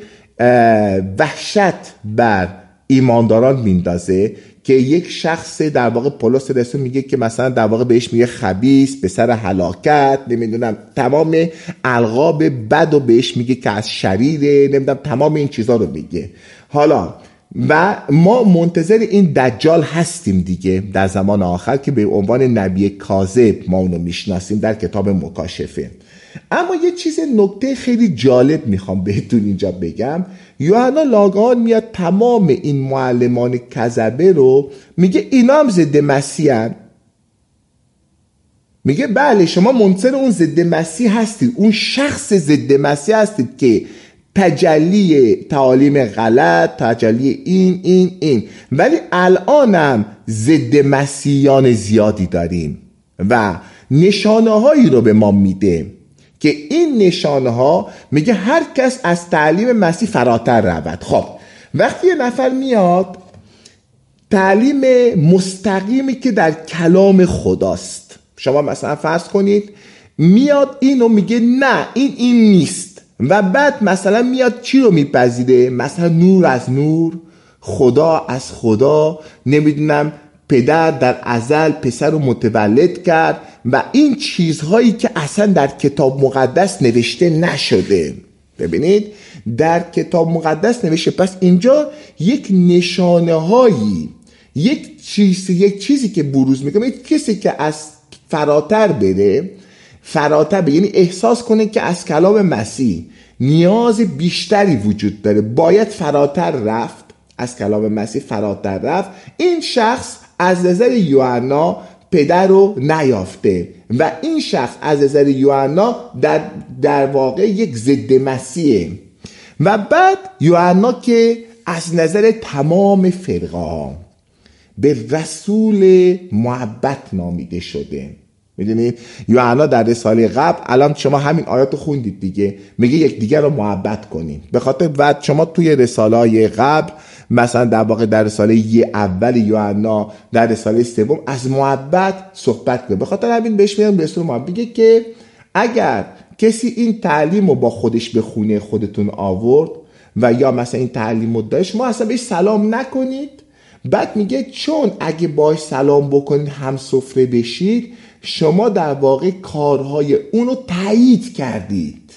وحشت بر ایمانداران میندازه که یک شخص در واقع پولس رسول میگه که مثلا در واقع بهش میگه خبیث، به سر هلاکت، نمیدونم تمام القاب بد و بهش میگه که از شریره، نمیدونم تمام این چیزا رو میگه. حالا و ما منتظر این دجال هستیم دیگه در زمان آخر که به عنوان نبی کاذب ما اونو میشناسیم در کتاب مکاشفه. اما یه چیز نکته خیلی جالب میخوام بهتون اینجا بگم. یوحنا لاگان میاد تمام این معلمان کذبه رو میگه اینا هم ضد مسیح هستند. میگه بله شما منکر اون ضد مسیح هستید، اون شخص ضد مسیح هستید که تجلی تعالیم غلط، تجلی این ولی الانم ضد مسیحیان زیادی داریم و نشانه هایی رو به ما میده که این نشانه ها میگه هر کس از تعلیم مسیح فراتر رود. خب وقتی یه نفر میاد تعلیم مستقیمی که در کلام خداست، شما مثلا فرض کنید میاد اینو میگه نه این نیست، و بعد مثلا میاد چی رو میپذیره؟ مثلا نور از نور، خدا از خدا، نمیدونم پدر در ازل پسر رو متولد کرد و این چیزهایی که اصلا در کتاب مقدس نوشته نشده. ببینید در کتاب مقدس نوشته. پس اینجا یک نشانه هایی، یک چیزی که بروز میکنه، یک کسی که از فراتر بره، یعنی احساس کنه که از کلام مسیح نیاز بیشتری وجود داره، باید فراتر رفت، از کلام مسیح فراتر رفت. این شخص از نظر یوحنا پدر رو نیافته و این شخص از نظر یوحنا در واقع یک ضد مسیحه. و بعد یوحنا که از نظر تمام فرقه ها به رسول محبت نامیده شده. میدونید یوحنا در رساله قبل، الان شما همین آیات رو خوندید دیگه، میگه یکدیگر رو محبت کنید. به خاطر بعد شما توی رساله قبل مثلا در واقع در رساله اول یوحنا، در رساله سوم از محبت صحبت کنه. به خاطر همین بهش میگن رسول محبت. میگه که اگر کسی این تعلیم رو با خودش به خونه خودتون آورد و یا مثلا این تعلیم رو داشت، ما اصلا بهش سلام نکنید. بعد میگه چون اگه باش سلام بکنید هم سفره بشید، شما در واقع کارهای اونو تایید کردید.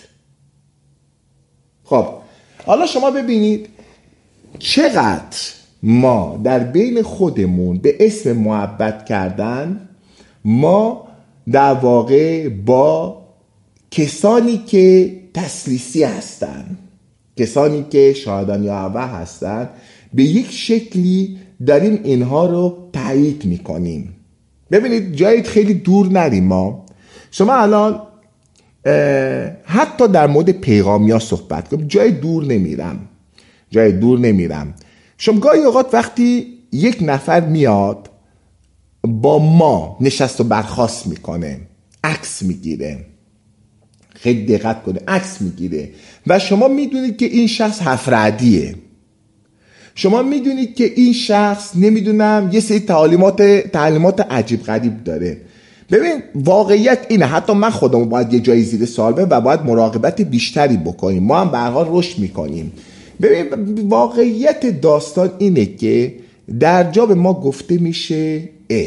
خب حالا شما ببینید چقدر ما در بین خودمون به اسم محبت کردن، ما در واقع با کسانی که تثلیثی هستن، کسانی که شاهدان یهوه هستن، به یک شکلی داریم اینها رو تایید میکنیم. ببینید جایت خیلی دور نریم. ما شما الان حتی در مورد پیغامی ها صحبت کنم. جای دور نمیرم. شما گاهی اوقات وقتی یک نفر میاد با ما نشست و برخاست میکنه، عکس میگیره، خیلی دقت کنه، عکس میگیره و شما میدونید که این شخص هفردیه، شما میدونید که این شخص نمیدونم یه سری تعلیمات عجیب غریب داره. ببین واقعیت اینه، حتی من خودم باید یه جایی زیر سوال ببرم و باید مراقبت بیشتری بکنیم، ما هم به هر حال رشد میکنیم. ببین واقعیت داستان اینه که در جا به ما گفته میشه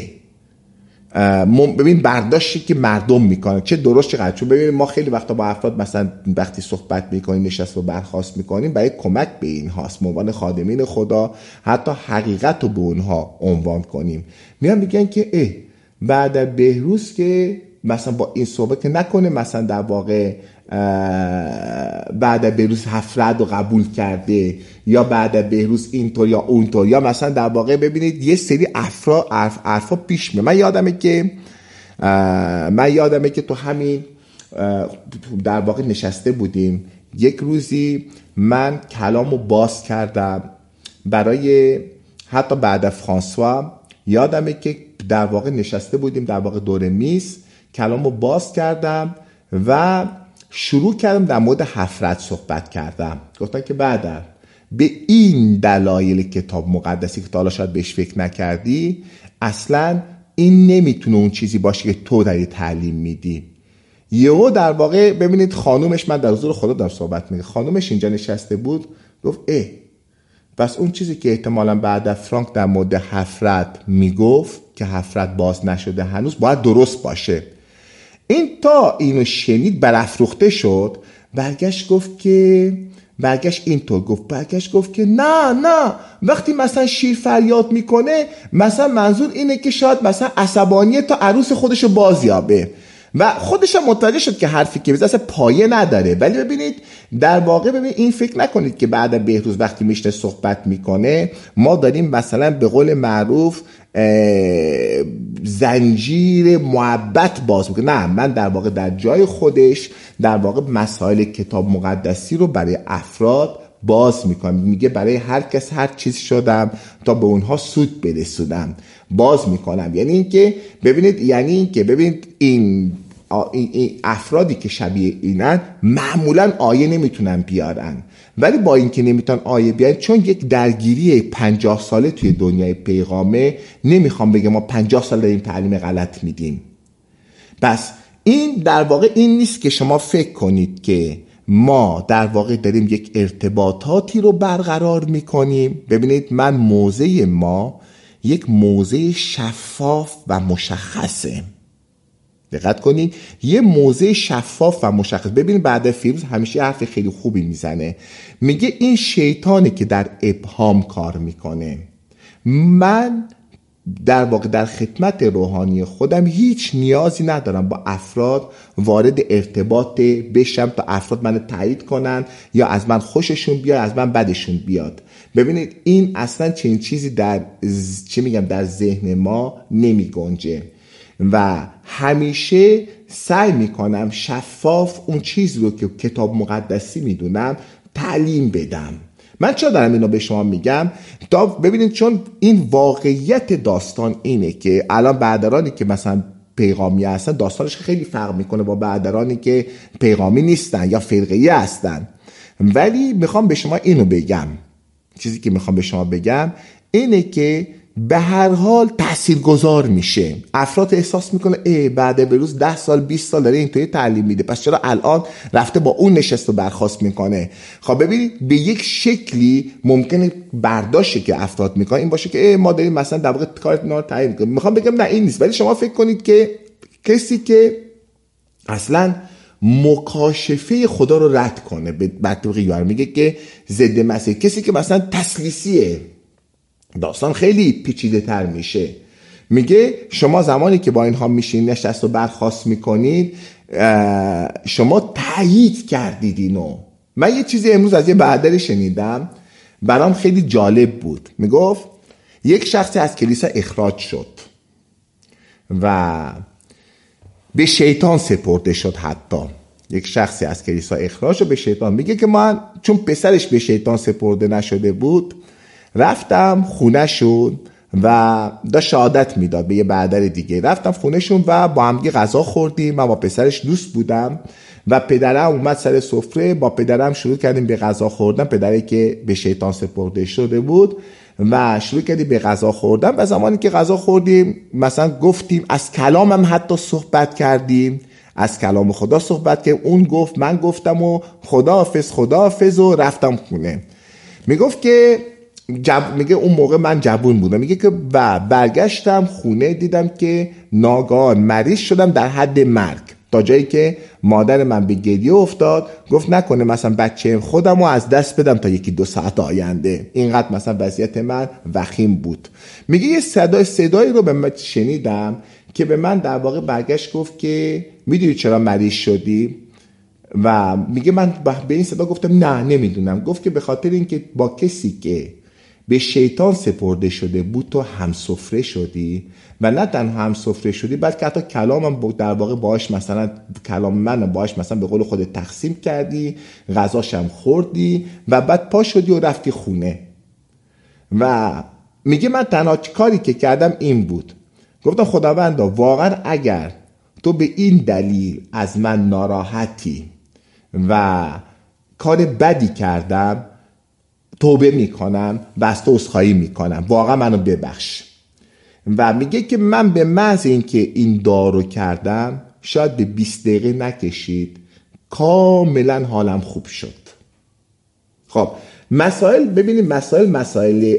ببین برداشتی که مردم میکنن چه درست چه غلط. چون ببین ما خیلی وقتا با افراد مثلا وقتی صحبت میکنیم، نشست و برخاست میکنیم، برای کمک به این هاست، به عنوان خادمین خدا حتی حقیقت رو به اونها عنوان کنیم. میگن که بعد بهروز که مثلا با این صحبت که نکنه مثلا در واقع بعد بهروز هفرد رو قبول کرده یا بعد بهروز اینطور یا اونطور، یا مثلا در واقع ببینید یه سری عرفا پیش میاد. من یادمه که تو همین در واقع نشسته بودیم یک روزی، من کلامو باز کردم برای حتی بعد فرانسوا. یادمه که در واقع نشسته بودیم در واقع دور میز، کلامو باز کردم و شروع کردم در مورد هفرد صحبت کردم. گفتم که بعد به این دلایل کتاب مقدسی که تا حالا شاید بهش فکر نکردی، اصلا این نمیتونه اون چیزی باشه که تو داری تعلیم میدی. یهو در واقع ببینید خانومش، من در حضور خدا دارم صحبت میگم، خانومش اینجا نشسته بود، گفت پس اون چیزی که احتمالاً بعد فرانک در مورد هفرد میگفت که هفرد باز نشده هنوز، باید درست باشه. این تا اینو شنید برافروخته شد، برگشت گفت که نه وقتی مثلا شیر فریاد میکنه مثلا منظور اینه که شاید مثلا عصبانیه تا عروس خودشو بازیابه. و خودش هم متوجه شد که حرفی که اصلا پایه نداره. ولی ببینید در واقع این فکر نکنید که بعد بهروز وقتی میشنه صحبت میکنه ما داریم مثلا به قول معروف زنجیر محبت باز میکنه. نه، من در واقع در جای خودش در واقع مسائل کتاب مقدسی رو برای افراد باز میکنم. میگه برای هر کس هر چیز شدم تا به اونها سود برسونم، باز میکنم. یعنی اینکه ببینید این افرادی که شبیه اینن معمولا آیه نمیتونن بیارن، ولی با اینکه نمیتونن آیه بیارن، چون یک درگیری 50 ساله توی دنیای پیغامه، نمیخوام بگم ما 50 سال داریم تعلیم غلط میدیم. پس این در واقع این نیست که شما فکر کنید که ما در واقع داریم یک ارتباطاتی رو برقرار میکنیم. ببینید موضع ما یک موضع شفاف و مشخصه. دقت کنید، یه موضع شفاف و مشخص. ببینید بعد فیروز همیشه حرف خیلی خوبی میزنه، میگه این شیطانی که در ابهام کار میکنه. من در واقع در خدمت روحانی خودم هیچ نیازی ندارم با افراد وارد ارتباط بشم تا افراد منو تایید کنن یا از من خوششون بیاد از من بدشون بیاد. ببینید این اصلا چنین چیزی در ذهن ما نمی گنجه و همیشه سعی میکنم شفاف اون چیزی رو که کتاب مقدسی میدونم تعلیم بدم. من چرا دارم اینو به شما میگم؟ تا ببینید، چون این واقعیت داستان اینه که الان بعدرانی که مثلا پیغامی هستن داستانش خیلی فرق میکنه با بعدرانی که پیغامی نیستن یا فرقه‌ای هستن. ولی میخوام به شما اینو بگم، چیزی که میخوام به شما بگم اینه که به هر حال تاثیرگذار میشه. افراد احساس میکنه بعد به روز 10 سال 20 سال داره اینطوری تعلیم میده، پس چرا الان رفته با اون نشست و برخاست میکنه؟ خب ببینید به یک شکلی ممکنه برداشتی که افراد میکنن این باشه که ما داریم مثلا در واقع کار اینا رو تعیین میکنیم. میخوام بگم نه این نیست. ولی شما فکر کنید که کسی که اصلا مکاشفه خدا رو رد کنه، به طبق یوحنا میگه که ضد مسیح، کسی که مثلا تسلیسیه، داستان خیلی پیچیده تر میشه. میگه شما زمانی که با اینها میشین نشست و برخاست میکنید شما تایید کردید اینو. من یه چیزی امروز از یه برادری شنیدم برام خیلی جالب بود. میگفت یک شخصی از کلیسا اخراج شد و به شیطان سپرده شد. حتی یک شخصی از کلیسا اخراج شد به شیطان. میگه که من چون پسرش به شیطان سپرده نشده بود رفتم خونهشون و داشت شهادت میداد به یه برادر دیگه. رفتم خونهشون و با هم دیگه غذا خوردیم. من با پسرش دوست بودم و پدرم اومد سر سفره. با پدرم شروع کردیم به غذا خوردن، پدری که به شیطان سپرده شده بود، و شروع کردیم به غذا خوردن. و زمانی که غذا خوردیم مثلا گفتیم، از کلامم حتی صحبت کردیم، از کلام خدا صحبت که اون گفت من گفتم و خداحافظ و رفتم خونه. میگفت که میگه اون موقع من جوون بودم. میگه که برگشتم خونه دیدم که ناگهان مریض شدم در حد مرگ، تا جایی که مادر من به گریه افتاد، گفت نکنه مثلا بچه خودم رو از دست بدم تا 1-2 ساعت آینده. اینقدر مثلا وضعیت من وخیم بود. میگه یه صدایی رو به من شنیدم که به من در واقع برگشت گفت که میدونی چرا مریض شدی؟ و میگه من به این صدا گفتم نه نمیدونم. گفت که به خاطر اینکه با کسی که به شیطان سپرده شده بود تو همسفره شدی، و نه تنها همسفره شدی بلکه حتی کلامم در واقع باهاش مثلا کلام من باهاش مثلا به قول خودت تقسیم کردی، غذاشم خوردی و بعد پا شدی و رفتی خونه. و میگه من تنها کاری که کردم این بود، گفتم خداوندا واقعا اگر تو به این دلیل از من ناراحتی و کار بدی کردم، توبه میکنم و از تو عذرخواهی میکنم، واقعا منو ببخش. و میگه که من به محض اینکه این دعا رو کردم شاید به 20 دقیقه نکشید کاملا حالم خوب شد. خب مسائل، ببینید مسائل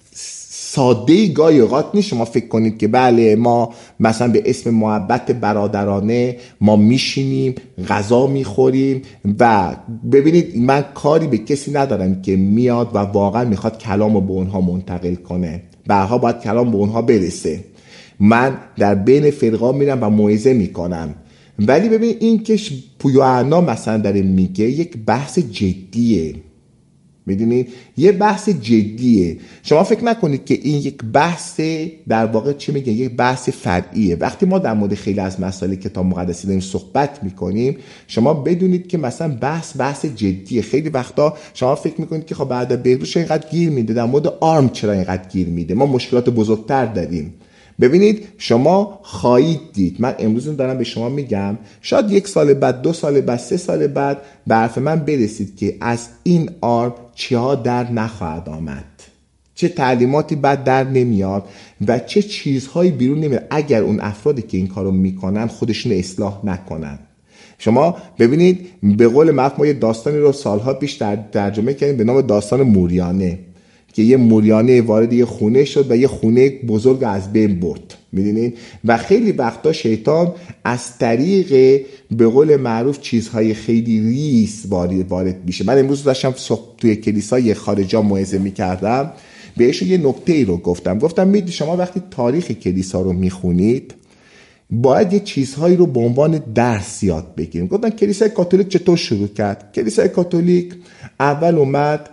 ساده گاهی اوقات نیست. شما فکر کنید که بله ما مثلا به اسم محبت برادرانه ما میشینیم غذا میخوریم و ببینید من کاری به کسی ندارم که میاد و واقعا میخواد کلامو به اونها منتقل کنه. برها باید کلام به اونها برسه. من در بین فرقا میرم و موعظه میکنم. ولی ببین این که یوحنا مثلا داره میگه یک بحث جدیه. میدونید یه بحث جدیه. شما فکر نکنید که این یک بحث در واقع چی میگه، یک بحث فرعیه. وقتی ما در مورد خیلی از مسائل کتاب مقدسی داریم صحبت میکنیم شما بدونید که مثلا بحث جدیه. خیلی وقتا شما فکر میکنید که خب بعد بهروش اینقدر گیر میده، در مورد آرم چرا اینقدر گیر میده، ما مشکلات بزرگتر داریم. ببینید شما خواهید دید، من امروز دارم به شما میگم، شاید 1 سال بعد 2 سال بعد 3 سال بعد به حرف من برسید که از این آرم چه ها در نخواهد آمد، چه تعلیماتی بعد در نمیاد و چه چیزهایی بیرون نمیاد اگر اون افرادی که این کارو میکنن خودشون اصلاح نکنن. شما ببینید به قول معروف ما یه داستانی رو سالها پیش ترجمه کردیم به نام داستان موریانه که یه موریانه وارد یه خونه شد و یه خونه بزرگ از بین برد. میدونید و خیلی وقتا شیطان از طریق به قول معروف چیزهای خیلی ریس وارد میشه. من امروز داشتم توی کلیسای خارجا موعظه میکردم، بهشون یه نکته ای رو گفتم میدونید شما وقتی تاریخ کلیسا رو میخونید باید یه چیزهایی رو به عنوان درس یاد بگیریم. گفتن کلیسای کاتولیک چطور شروع کرد؟ کلیسای کاتولیک اول اومد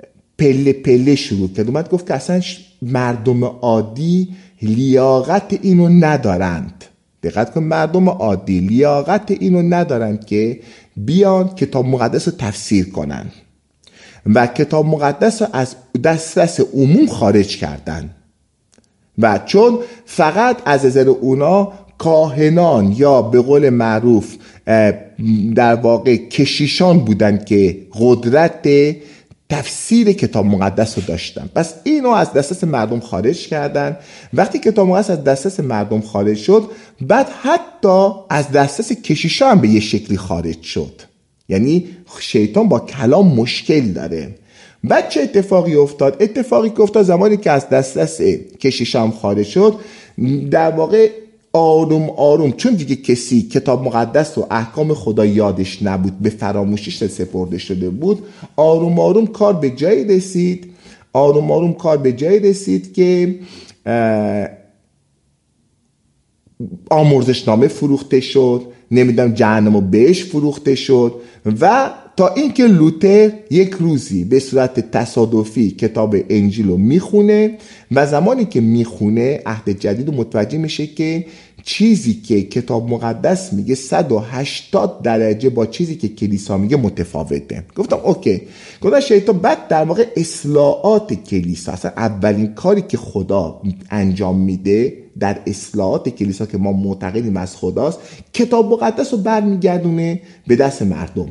پله شروع کرد، اومد گفت که اصلا مردم عادی لیاقت اینو ندارند. دقت کن، مردم عادی لیاقت اینو ندارند که بیان کتاب مقدس رو تفسیر کنن و کتاب مقدس رو از دسترس عموم خارج کردن و چون فقط از نظر اونا کاهنان یا به قول معروف در واقع کشیشان بودن که قدرت تفسیر کتاب مقدس رو داشتن، پس اینو از دسترس مردم خارج کردن. وقتی کتاب مقدس از دسترس مردم خارج شد بعد حتی از دسترس کشیشان هم به یه شکلی خارج شد. یعنی شیطان با کلام مشکل داره. بعد چه اتفاقی افتاد؟ اتفاقی که افتاد زمانی که از دسترس کشیشان خارج شد در واقع آروم چون دیگه کسی کتاب مقدس و احکام خدا یادش نبود، به فراموشیش سپرده شده بود، آروم کار به جایی رسید که آمرزشنامه فروخته شد، نمیدونم جهنم و بهشت فروخته شد و تا اینکه لوتر یک روزی به صورت تصادفی کتاب انجیل رو میخونه و زمانی که میخونه عهد جدید رو متوجه میشه که چیزی که کتاب مقدس میگه 180 درجه با چیزی که کلیسا میگه متفاوته. گفتم اوکی. گفتم شیطان بعد در واقع اصلاحات کلیسا، اصلا اولین کاری که خدا انجام میده در اصلاحات کلیسا که ما معتقدیم از خداست، کتاب مقدس رو برمیگردونه به دست مردم،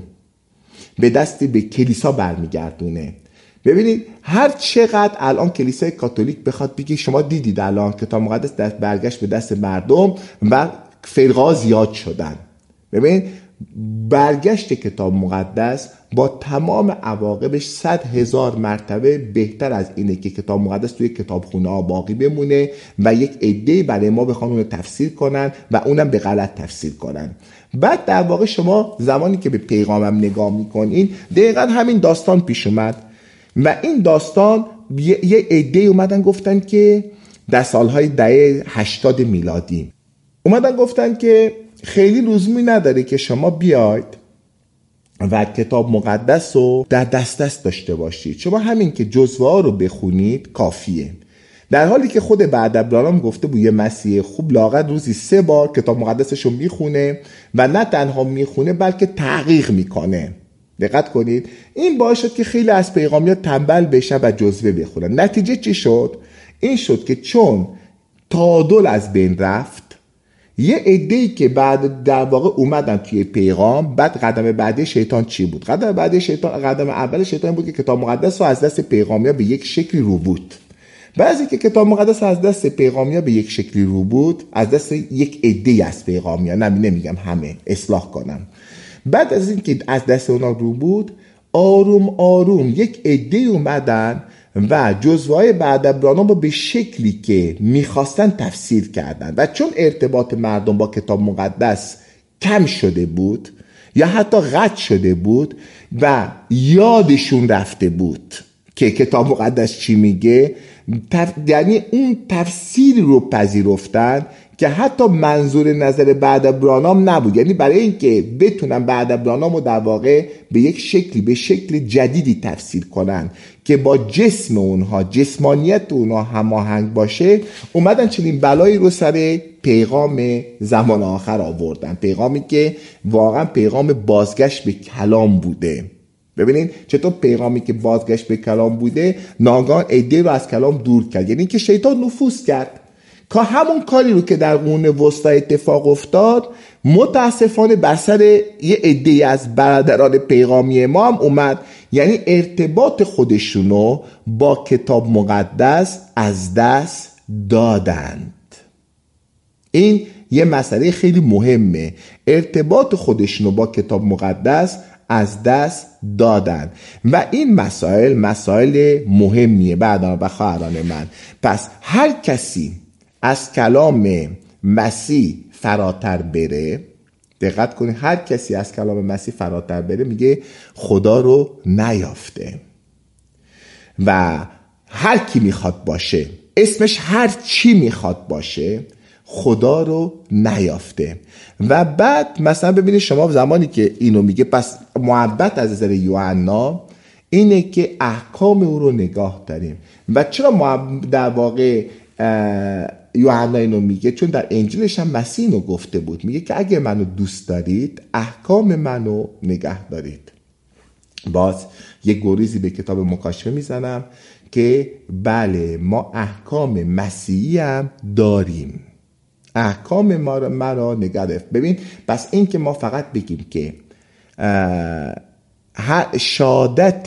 به کلیسا برمیگردونه. ببینید هر چقدر الان کلیسای کاتولیک بخواد بگه شما دیدید الان کتاب مقدس برگشت به دست مردم و فرقا زیاد شدن. ببینید برگشت کتاب مقدس با تمام عواقبش 100,000 مرتبه بهتر از اینه که کتاب مقدس توی کتابخونه ها باقی بمونه و یک عده برای ما بخوان اون رو تفسیر کنن و اونم به غلط تفسیر کنن. بعد در واقع شما زمانی که به پیغامم نگاه میکنین دقیقا همین داستان پیش اومد و این داستان یه عده اومدن گفتن که در سالهای دهه 80 میلادی اومدن گفتن که خیلی لزومی نداره که شما بیاید و کتاب مقدس رو در دسترس داشته باشید، شما همین که جزوه ها رو بخونید کافیه. در حالی که خود بعدابرانام گفته بود یه مسیح خوب لااقل روزی 3 بار کتاب مقدسش رو میخونه و نه تنها میخونه بلکه تحقیق میکنه. دقت کنید این باعث شد که خیلی از پیغامی‌ها تنبل بشن و جزوه بخونن. نتیجه چی شد؟ این شد که چون تعادل از بین رفت، یه عده‌ای که بعد در واقع اومدن توی پیغام، بعد قدم بعدی شیطان چی بود؟ قدم اول شیطان بود که کتاب مقدس رو از دست پیغامی‌ها به یک شکلی رو بود. بعضی که کتاب مقدس از دست پیغامی‌ها به یک شکلی رو بود، از دست یک عده‌ای از پیغامی‌ها، نمیگم همه، اصلاح کنم. بعد از این که از دست اونا رو بود، آروم آروم یک عده اومدن و جزوه‌های بعدابرانام رو به شکلی که میخواستن تفسیر کردن و چون ارتباط مردم با کتاب مقدس کم شده بود یا حتی قطع شده بود و یادشون رفته بود که کتاب مقدس چی میگه، یعنی اون تفسیری رو پذیرفتن که حتی منظور نظر بعدابرانام نبود. یعنی برای اینکه بتونن بعدابرانام رو در واقع به یک شکلی، به شکل جدیدی تفسیر کنن که با جسم اونها، جسمانیت اونها هماهنگ باشه، اومدن چنین بلایی رو سر پیغام زمان آخر آوردن. پیغامی که واقعا پیغام بازگشت به کلام بوده. ببینین چطور پیغامی که بازگشت به کلام بوده ناگهان عده رو از کلام دور کرد. یعنی که شیطان نفوذ کرد که همون کاری رو که در قرون وسطی اتفاق افتاد متاسفانه بر سر یه عده از برادران پیغامی ما هم اومد. یعنی ارتباط خودشونو با کتاب مقدس از دست دادند. این یه مسئله خیلی مهمه. ارتباط خودشونو با کتاب مقدس از دست دادن و این مسائل مهمیه بعدان و خواهران من. پس هر کسی از کلام مسیح فراتر بره، دقت کنید، هر کسی از کلام مسیح فراتر بره میگه خدا رو نیافته. و هر کی میخواد باشه، اسمش هر چی میخواد باشه، خدا رو نیافته. و بعد مثلا ببینید شما زمانی که اینو میگه، پس محبت از نظر یوحنا اینه که احکام او رو نگاه داریم. و چرا در واقع یوحنا اینو میگه؟ چون در انجیلش هم مسیح اینو گفته بود، میگه که اگه منو دوست دارید احکام منو نگه دارید. باز یک گریزی به کتاب مکاشفه میزنم که بله ما احکام مسیحی هم داریم، احکام ما رو نگه دارید. ببین پس این که ما فقط بگیم که شهادت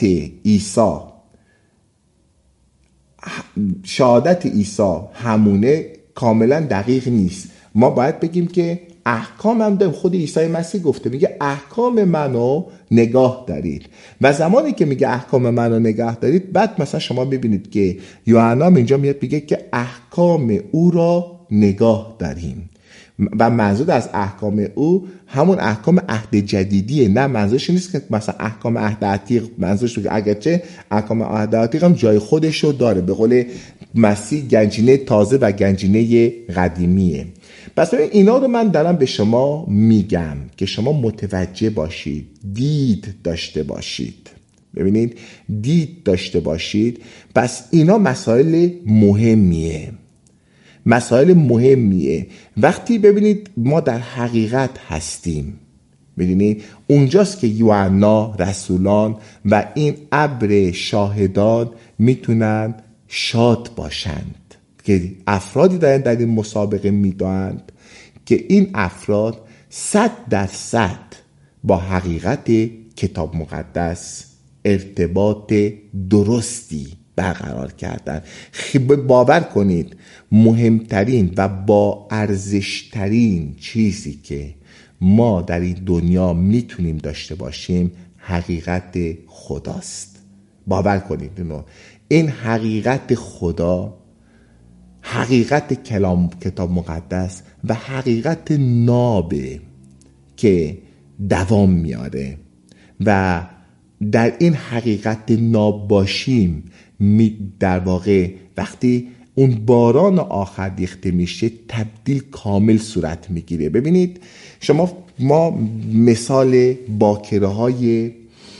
عیسی همونه کاملا دقیق نیست. ما باید بگیم که احکام هم داریم. خود عیسی مسیح گفته، میگه احکام منو نگاه دارید. و زمانی که میگه احکام منو نگاه دارید، بعد مثلا شما ببینید که یوحنا اینجا میاد میگه که احکام او را نگاه داریم. و منظور از احکام او همون احکام عهد جدیدیه، نه منظورش نیست که مثلا احکام عهد عتیق. منظورش که اگرچه احکام عهد عتیق هم جای خودش رو داره، به قول مسیح گنجینه تازه و گنجینه قدیمیه. پس ببین اینا رو من دارم به شما میگم که شما متوجه باشید، دید داشته باشید. ببینید دید داشته باشید. پس اینا مسائل مهمیه. مسائل مهمیه. وقتی ببینید ما در حقیقت هستیم، ببینید اونجاست که یوحنا، رسولان و این ابر شاهدان میتونن شاد باشند که افرادی دارن در این مسابقه میدانند که این افراد 100% با حقیقت کتاب مقدس ارتباط درستی برقرار کردن. باور کنید مهمترین و با ارزشترین چیزی که ما در این دنیا میتونیم داشته باشیم حقیقت خداست. باور کنید این حقیقت خدا، حقیقت کتاب مقدس و حقیقت نابه که دوام میاره و در این حقیقت ناب باشیم در واقع وقتی اون باران آخر ریخته میشه تبدیل کامل صورت میگیره. ببینید ما مثال باکره های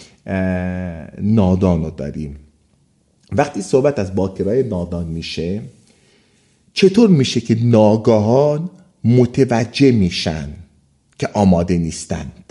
نادان رو داریم. وقتی صحبت از باکره های نادان میشه چطور میشه که ناگهان متوجه میشن که آماده نیستند؟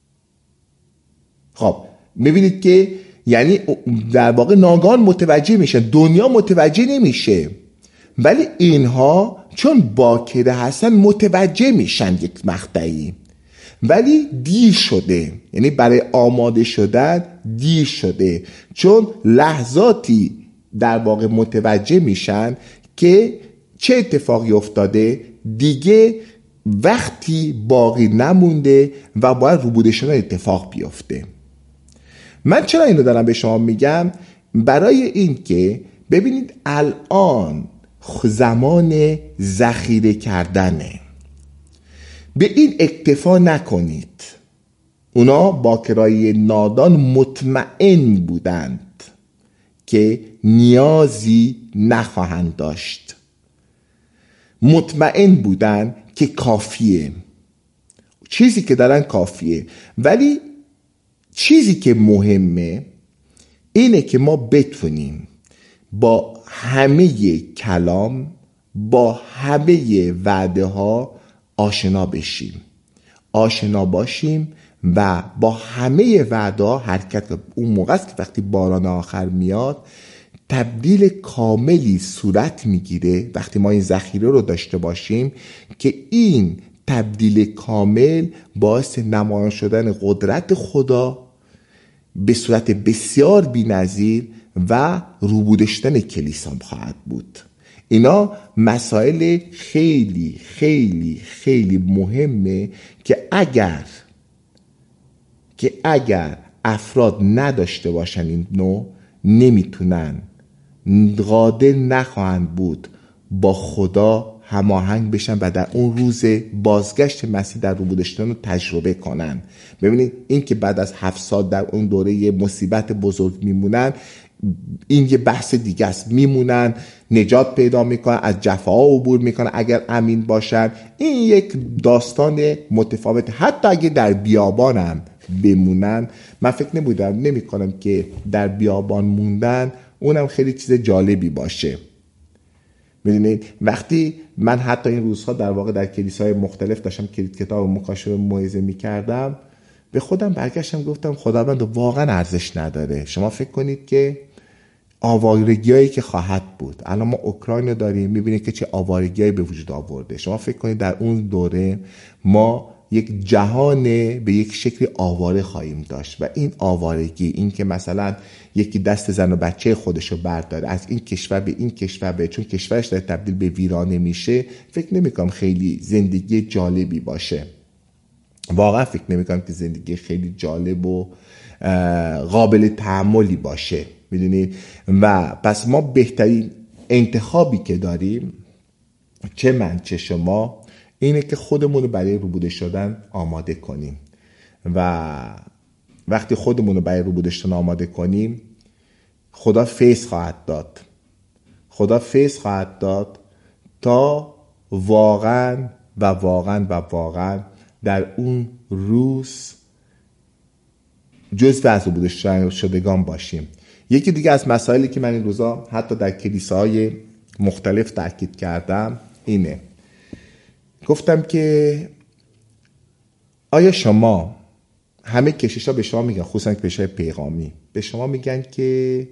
خب میبینید که یعنی در واقع ناگهان متوجه میشن، دنیا متوجه نمیشه، ولی اینها چون باکره هستن متوجه میشن یک مقطعی، ولی دیر شده. یعنی برای آماده شدن دیر شده، چون لحظاتی در واقع متوجه میشن که چه اتفاقی افتاده، دیگه وقتی باقی نمونده و باید روبوده شدن اتفاق بیفته. من چرا اینو دارم به شما میگم؟ برای این که ببینید الان زمان ذخیره کردنه. به این اکتفا نکنید. اونا باکرای نادان مطمئن بودند که نیازی نخواهند داشت، مطمئن بودند که کافیه، چیزی که دارن کافیه. ولی چیزی که مهمه اینه که ما بتونیم با همه کلام، با همه وعده ها آشنا بشیم، آشنا باشیم و با همه وعده ها حرکت کنیم. اون موقع است که وقتی باران آخر میاد تبدیل کاملی صورت میگیره. وقتی ما این ذخیره رو داشته باشیم که این تبدیل کامل باعث نمایان شدن قدرت خدا به صورت بسیار بی‌نظیر و روبوده شدن کلیسا خواهد بود. اینا مسائل خیلی خیلی خیلی مهمه که اگر افراد نداشته باشن این نوع، نمیتونن، قادر نخواهند بود با خدا هماهنگ بشن و در اون روز بازگشت مسیح در روبوده شدن رو تجربه کنن. ببینید این که بعد از 7 سال در اون دوره مصیبت بزرگ میمونن، این یه بحث دیگه است. میمونن، نجات پیدا میکنن، از جفاها عبور میکنن اگر امین باشن. این یک داستان متفاوته. حتی اگه در بیابان هم بمونن، من فکر نمیکنم که در بیابان موندن اونم خیلی چیز جالبی باشه. میدونید وقتی من حتی این روزها در واقع در کلیساهای مختلف داشتم کتاب مکاشفه موعظه میکردم، به خودم برگشتم گفتم خداوند واقعا ارزش نداره. شما فکر کنید که آوارگیایی که خواهد بود، الان ما اوکراین رو داریم، میبینید که چه آوارگیایی به وجود آورده. شما فکر کنید در اون دوره ما یک جهان به یک شکل آواره خواهیم داشت و این آوارگی، این که مثلا یکی دست زن و بچه خودشو برداره از این کشور به این کشور به، چون کشورش داره تبدیل به ویرانه میشه، فکر نمیکنم خیلی زندگی جالبی باشه. واقعا فکر نمیکنم که زندگی خیلی جالب و قابل تحملی باشه. میدونید و پس ما بهترین انتخابی که داریم، چه من چه شما، اینه که خودمون رو برای روبوده شدن آماده کنیم و وقتی خودمون رو برای روبوده شدن آماده کنیم، خدا فیض خواهد داد. خدا فیض خواهد داد تا واقعا و واقعا و واقعا در اون روز جزو از روبوده شدگان باشیم. یکی دیگه از مسائلی که من این روزا حتی در کلیساهای مختلف تاکید کردم اینه. گفتم که آیا شما، همه کشیشا به شما میگن، خصوصا کشیشای پیغامی به شما میگن که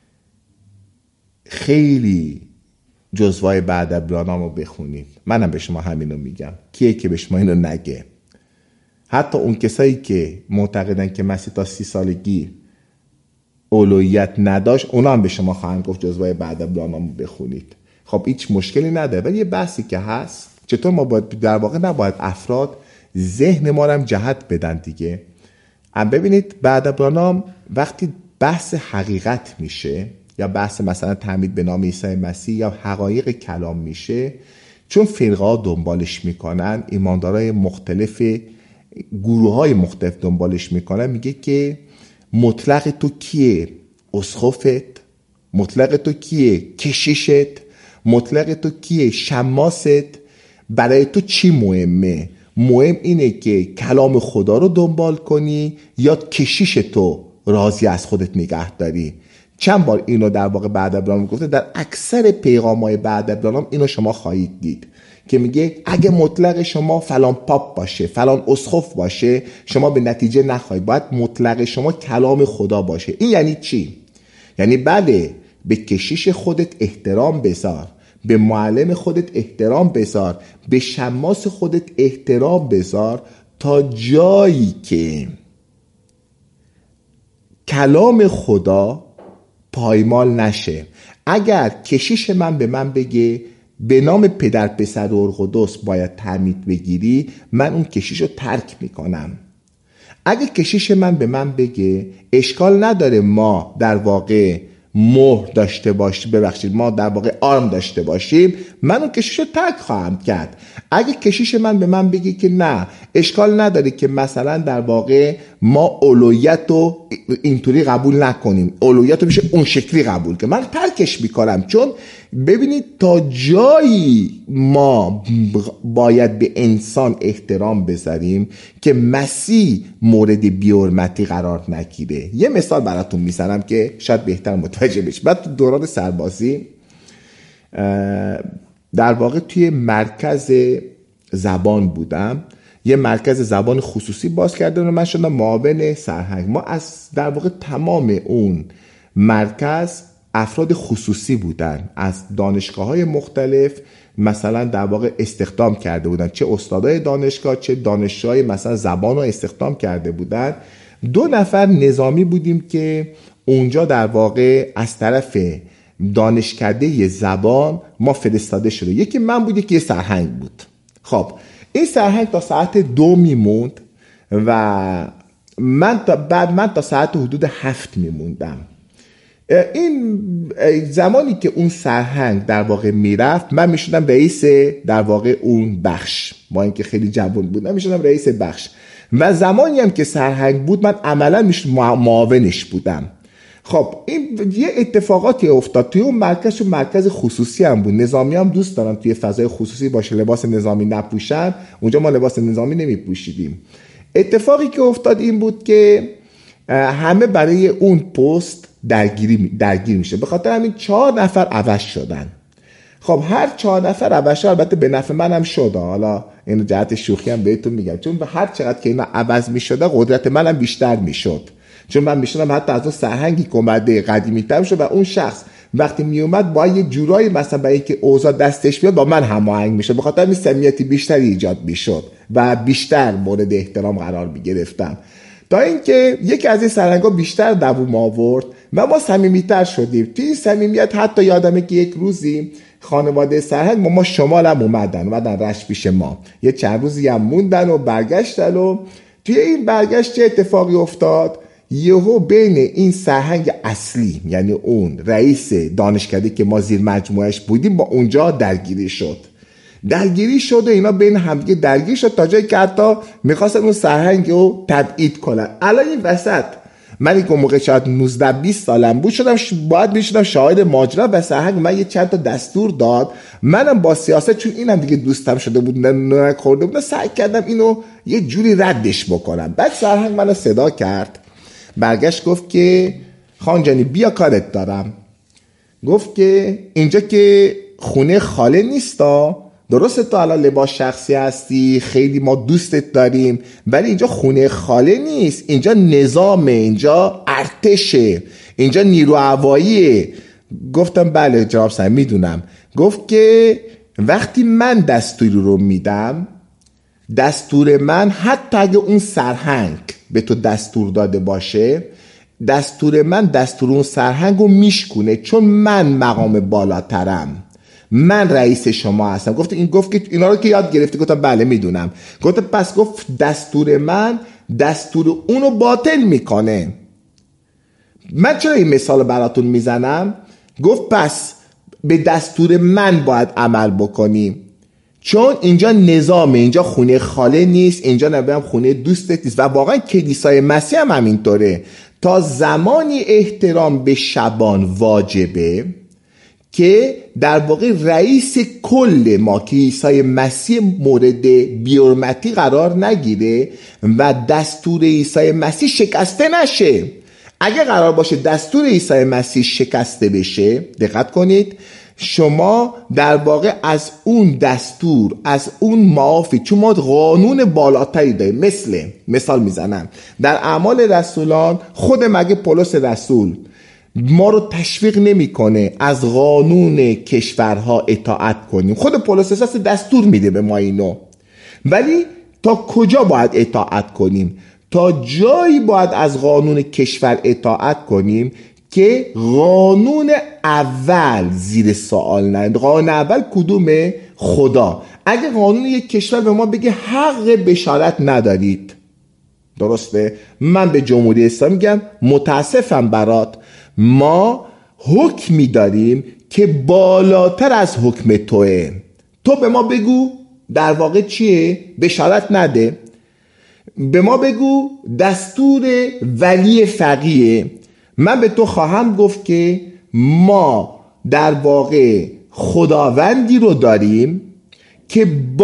خیلی جزوای بعدادبیانامو بخونید. منم به شما همینو میگم. کیه که به شما اینو نگه؟ حتی اون کسایی که معتقدن که مسیح تا 30 سالگی اولویت نداشت، اونا هم به شما خواهند گفت جزوای بعدادبیانامو بخونید. خب هیچ مشکلی نداره، ولی یه بحثی که هست، چطور ما باید، در واقع نباید افراد ذهن ما رو هم جهت بدن دیگه. ببینید بعدادبیانام وقتی بحث حقیقت میشه یا بحث مثلا تعمید به نام عیسی مسیح یا حقایق کلام میشه، چون فرقه‌ها دنبالش میکنن، ایماندارای مختلف، گروه‌های مختلف دنبالش میکنن، میگه که مطلق تو کیه؟ اسقفت؟ مطلق تو کیه؟ کشیشت؟ مطلق تو کیه؟ شماست؟ برای تو چی مهمه؟ مهم اینه که کلام خدا رو دنبال کنی یا کشیش تو راضی از خودت نگه داری؟ چند بار اینو در واقع بعدادبیانام گفته. در اکثر پیغام‌های بعدادبیانام اینو شما خواهید دید که میگه اگه مطلق شما فلان پاپ باشه، فلان اسقف باشه، شما به نتیجه نخواهید. باید مطلق شما کلام خدا باشه. این یعنی چی؟ یعنی بله، به کشیش خودت احترام بذار، به معلم خودت احترام بذار، به شماس خودت احترام بذار، تا جایی که کلام خدا پایمال نشه. اگر کشیش من به من بگه به نام پدر پسر و روح القدس باید تعمید بگیری، من اون کشیش رو ترک میکنم. اگه کشیش من به من بگه اشکال نداره ما در واقع مهر داشته باشیم، ببخشید ما در واقع آرم داشته باشیم، من اون کشیش رو ترک خواهم کرد. اگه کشیش من به من بگه که نه اشکال نداره که مثلا در واقع ما اولویت رو اینطوری قبول نکنیم، اولویت رو میشه اون شکلی قبول که من ترکش میکنم. چون ببینید تا جایی ما باید به انسان احترام بذاریم که مسیح مورد بی‌حرمتی قرار نگیره. یه مثال براتون میزنم که شاید بهتر متوجه بشید. بعد تو دوران سربازی در واقع توی مرکز زبان بودم، یه مرکز زبان خصوصی باز کردن و من شدم معاون سرهنگ. ما از در واقع تمام اون مرکز افراد خصوصی بودن، از دانشگاه‌های مختلف مثلا در واقع استخدام کرده بودن، چه استادای دانشگاه چه دانشجوهای مثلا زبان رو استخدام کرده بودن. 2 نفر نظامی بودیم که اونجا در واقع از طرف دانشکده زبان ما فرستاده شده. یکی من بود، یکی سرهنگ بود. خب این سرهنگ تا ساعت 2 میموند و من تا ساعت حدود 7 میموندم. این زمانی که اون سرهنگ در واقع میرفت، من میشدم رئیس در واقع اون بخش، با اینکه خیلی جوان بودم میشدم رئیس بخش. و زمانی هم که سرهنگ بود من عملا معاونش بودم. خب این یه اتفاقاتی افتاد توی اون مرکز. چون مرکز خصوصی هم بود، نظامی هم دوست دارن توی فضای خصوصی باشه، لباس نظامی نپوشن. اونجا ما لباس نظامی نمیپوشیدیم. اتفاقی که افتاد این بود که همه برای اون پست درگیر میشه. به خاطر همین 4 نفر عوض شدن. خب هر 4 نفر عوض شد، البته به نفع منم شد. حالا اینو جهت شوخی هم بهتون میگم، چون به هر چقدر که اینا عوض میشد قدرت منم بیشتر میشد. چون من میشدم حتی از اون سرهنگی که اومده قدیمی تر شد و اون شخص وقتی میومد با یه جورایی مثلا برای اینکه اوضاع دستش بیاد با من هماهنگ میشد. به خاطر همین صمیمیتی بیشتری ایجاد میشد و بیشتر مورد احترام قرار میگرفتم. تا اینکه یکی از این سرهنگا بیشتر دووم آورد و ما صمیمیتر شدیم. توی این صمیمیت حتی یادمه که یک روزی خانواده سرهنگ ما شمال هم اومدن رشت پیش ما، یه چند روزی هم موندن و برگشتن. و توی این برگشت چه اتفاقی افتاد؟ یهو بین این سرهنگ اصلی، یعنی اون رئیس دانشکده که ما زیر مجموعش بودیم، با اونجا درگیری شد و اینا بین همدیگه درگیر شد تا جایی که حتی میخواستن اون سرهنگ رو تبعید کنن. الان این وسط من که موقع شاید 19-20 سالم بود باید میشدم شاهد ماجرا و سرهنگ من یه چند تا دستور داد. منم با سیاست، چون اینم دیگه دوستم شده بود نخورده بود، سعی کردم اینو یه جوری ردش بکنم. بعد سرهنگ منو صدا کرد، برگشت گفت که خان جانی بیا کارت دارم. گفت که اینجا که خونه خاله نیستا، درسته تو الان لباس شخصی هستی، خیلی ما دوستت داریم، ولی اینجا خونه خاله نیست، اینجا نظامه، اینجا ارتشه، اینجا نیرو هواییه. گفتم بله جناب صاحب میدونم. گفت که وقتی من دستوری رو میدم، دستور من حتی اگه اون سرهنگ به تو دستور داده باشه، دستور من دستور اون سرهنگ رو میشکونه، چون من مقام بالاترم، من رئیس شما هستم. گفت که اینا رو که یاد گرفتی؟ گفتم بله میدونم. گفت پس گفت دستور من دستور اونو باطل میکنه. من چرا این مثال براتون میزنم؟ گفت پس به دستور من باید عمل بکنیم، چون اینجا نظامه، اینجا خونه خاله نیست، اینجا نبیم خونه دوستت نیست. و واقعا کلیسای مسیح هم همینطوره. تا زمانی احترام به شبان واجبه که در واقع رئیس کل ما کلیسای مسیح مورد بی‌حرمتی قرار نگیره و دستور عیسی مسیح شکسته نشه. اگه قرار باشه دستور عیسی مسیح شکسته بشه، دقت کنید، شما در واقع از اون دستور، از اون معافی، چون ما قانون بالاتری داریم. مثال میزنم در اعمال رسولان، خود مگه پولس رسول ما رو تشویق نمیکنه از قانون کشورها اطاعت کنیم؟ خود پولس اساس دستور میده به ما اینو، ولی تا کجا باید اطاعت کنیم؟ تا جایی باید از قانون کشور اطاعت کنیم که قانون اول زیر سوال نره. قانون اول کدومه؟ خدا. اگه قانون یک کشور به ما بگه حق بشارت ندارید، درسته؟ من به جمهوری اسلامی میگم متاسفم برات، ما حکمی داریم که بالاتر از حکم توه. تو به ما بگو در واقع چیه؟ بشارت نده. به ما بگو دستور ولی فقیه. من به تو خواهم گفت که ما در واقع خداوندی رو داریم که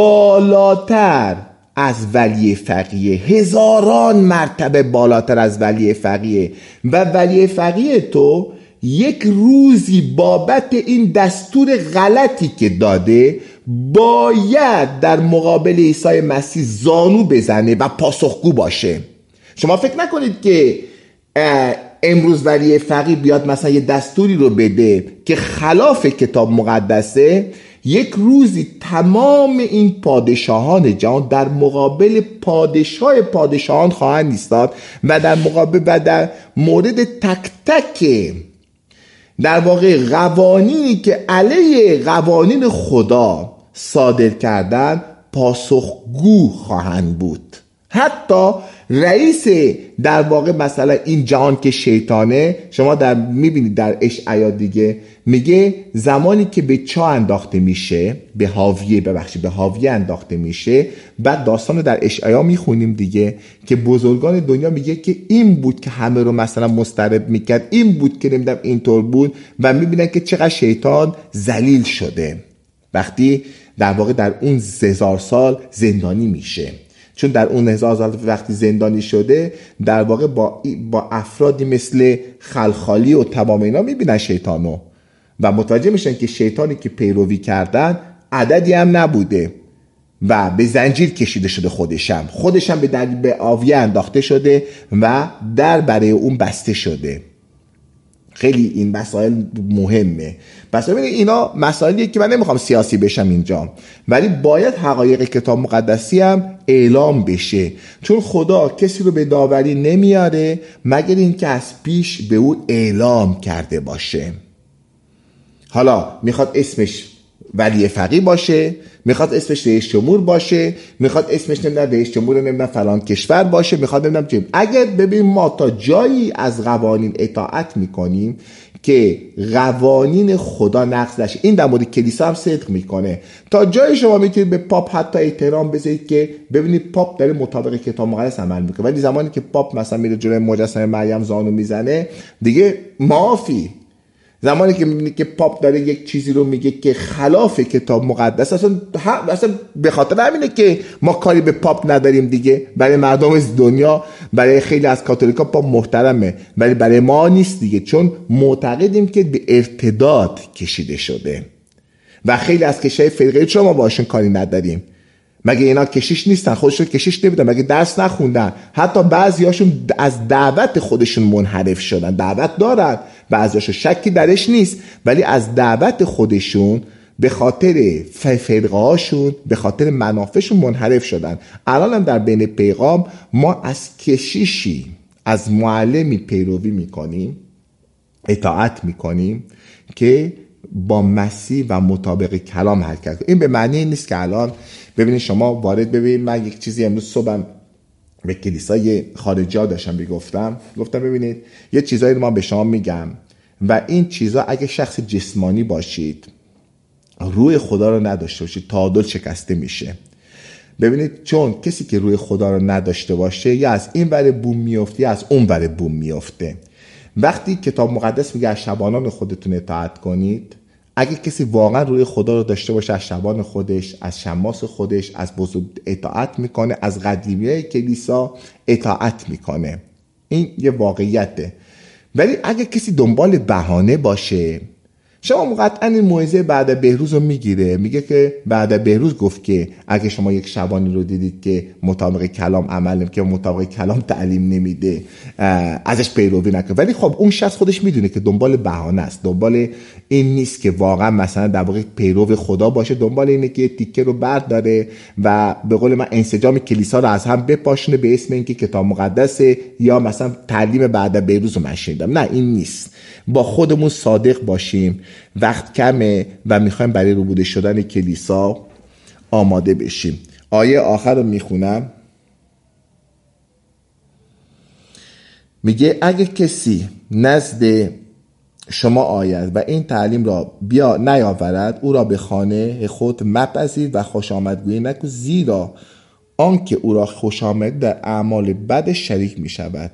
بالاتر از ولی فقیه، هزاران مرتبه بالاتر از ولی فقیه، و ولی فقیه تو یک روزی بابت این دستور غلطی که داده باید در مقابل عیسی مسیح زانو بزنه و پاسخگو باشه. شما فکر نکنید که امروز ولی فقیه بیاد مثلا یه دستوری رو بده که خلاف کتاب مقدسه، یک روزی تمام این پادشاهان جهان در مقابل پادشاهان خواهند ایستاد و در مقابل و در مورد تک تک در واقع قوانینی که علیه قوانین خدا صادر کردن پاسخگو خواهند بود. حتی رئیس در واقع مثلا این جهان که شیطانه، شما میبینید در اشعیا دیگه میگه زمانی که به چاه انداخته میشه، به حاویه انداخته میشه، بعد داستان در اشعیا میخونیم دیگه که بزرگان دنیا میگه که این بود که همه رو مثلا مضطرب میکرد، این بود که نمیدونم اینطور بود، و میبینن که چقدر شیطان ذلیل شده وقتی در واقع در اون 1000 سال زندانی میشه. چون در اون 1000 سال وقتی زندانی شده در واقع با افرادی مثل خلخالی و تمام اینا میبینن شیطانو و متوجه میشن که شیطانی که پیروی کردن عددی هم نبوده و به زنجیر کشیده شده، خودشم به آویه انداخته شده و در برای اون بسته شده. خیلی این مسائل مهمه. پس ببینید اینا مسائلیه که من نمیخوام سیاسی بشم اینجا، ولی باید حقایق کتاب مقدسی هم اعلام بشه، چون خدا کسی رو به داوری نمیاره مگر اینکه از پیش به او اعلام کرده باشه. حالا میخواد اسمش ولی فقیه باشه، میخواد اسمش رئیس جمهور باشه، میخواد اسمش نمیدونم رئیس جمهور نمیدونم فلان کشور باشه، میخواد نمیدونم چه. اگر ببین ما تا جایی از قوانین اطاعت میکنیم که قوانین خدا نقض نشه، این در مورد کلیسا هم صدق میکنه. تا جایی شما میتونید به پاپ حتی احترام بذارید که ببینید پاپ داره مطابق کتاب مقدس عمل میکنه، ولی زمانی که پاپ مثلا میره جلوی مجسمه مریم زانو میزنه دیگه معافی. زمانی که میبینید که پاپ داره یک چیزی رو میگه که خلاف کتاب مقدس، اصلا به خاطر همینه که ما کاری به پاپ نداریم دیگه. برای مردم دنیا، برای خیلی از کاتولیکا پاپ محترمه، ولی برای ما نیست دیگه، چون معتقدیم که به ارتداد کشیده شده و خیلی از کشیش‌های فرقه چرا ما باشون کاری نداریم؟ مگه اینا کشیش نیستن؟ خودشون کشیش نمیدن؟ مگه درس نخوندن؟ حتی بعضیاشون از دعوت خودشون منحرف شدن. دعوت دارن، بعضیاشون شکی درش نیست، ولی از دعوت خودشون به خاطر فرقه هاشون، به خاطر منافعشون منحرف شدن. الان هم در بین پیغام ما از کشیشی، از معلمی پیروی میکنیم، اطاعت میکنیم که با مسیح و مطابق کلام حرکت کنیم. این به معنی نیست که الان ببینید شما وارد ببینید. من یک چیزی امروز صبحم به کلیسای خارجی ها داشتم گفتم ببینید یه چیزایی رو ما به شما میگم و این چیزا اگه شخص جسمانی باشید، روح خدا رو نداشته باشید، تعادل شکسته میشه. ببینید چون کسی که روح خدا رو نداشته باشه یا از این ور بوم میفته یا از اون ور بوم میفته. وقتی کتاب مقدس میگه از شبانان خودتون اطاعت کنید، اگه کسی واقعا روی خدا رو داشته باشه، از شبان خودش، از شماس خودش، از بزرگ اطاعت میکنه، از قدیمیه کلیسا اطاعت میکنه. این یه واقعیته. ولی اگه کسی دنبال بهانه باشه، شما قطعا این موعظه بعد بهروز رو میگه که بعد بهروز گفت که اگه شما یک شبانی رو دیدید که مطابق کلام عمل نمیکنه، که مطابق کلام تعلیم نمیده، ازش پیروی نکنه. ولی خب اون شخص خودش میدونه که دنبال بهانه است، دنبال این نیست که واقعا مثلا در واقع پیرو خدا باشه، دنبال اینه که تیکه رو برداره و به قول من انسجام کلیسا رو از هم بپاشونه به اسم اینکه کتاب مقدسه یا مثلا تعلیم بعد بهروز رو من شنیدم. نه، این نیست. با خودمون صادق باشیم. وقت کمه و میخوایم برای روبوده شدن کلیسا آماده بشیم. آیه آخر رو میخونم. میگه اگه کسی نزد شما آید و این تعلیم را نیاورد، او را به خانه خود مپذیر و خوش آمدگویی نکن، زیرا آنکه او را خوش آمد در اعمال بدش شریک می شود.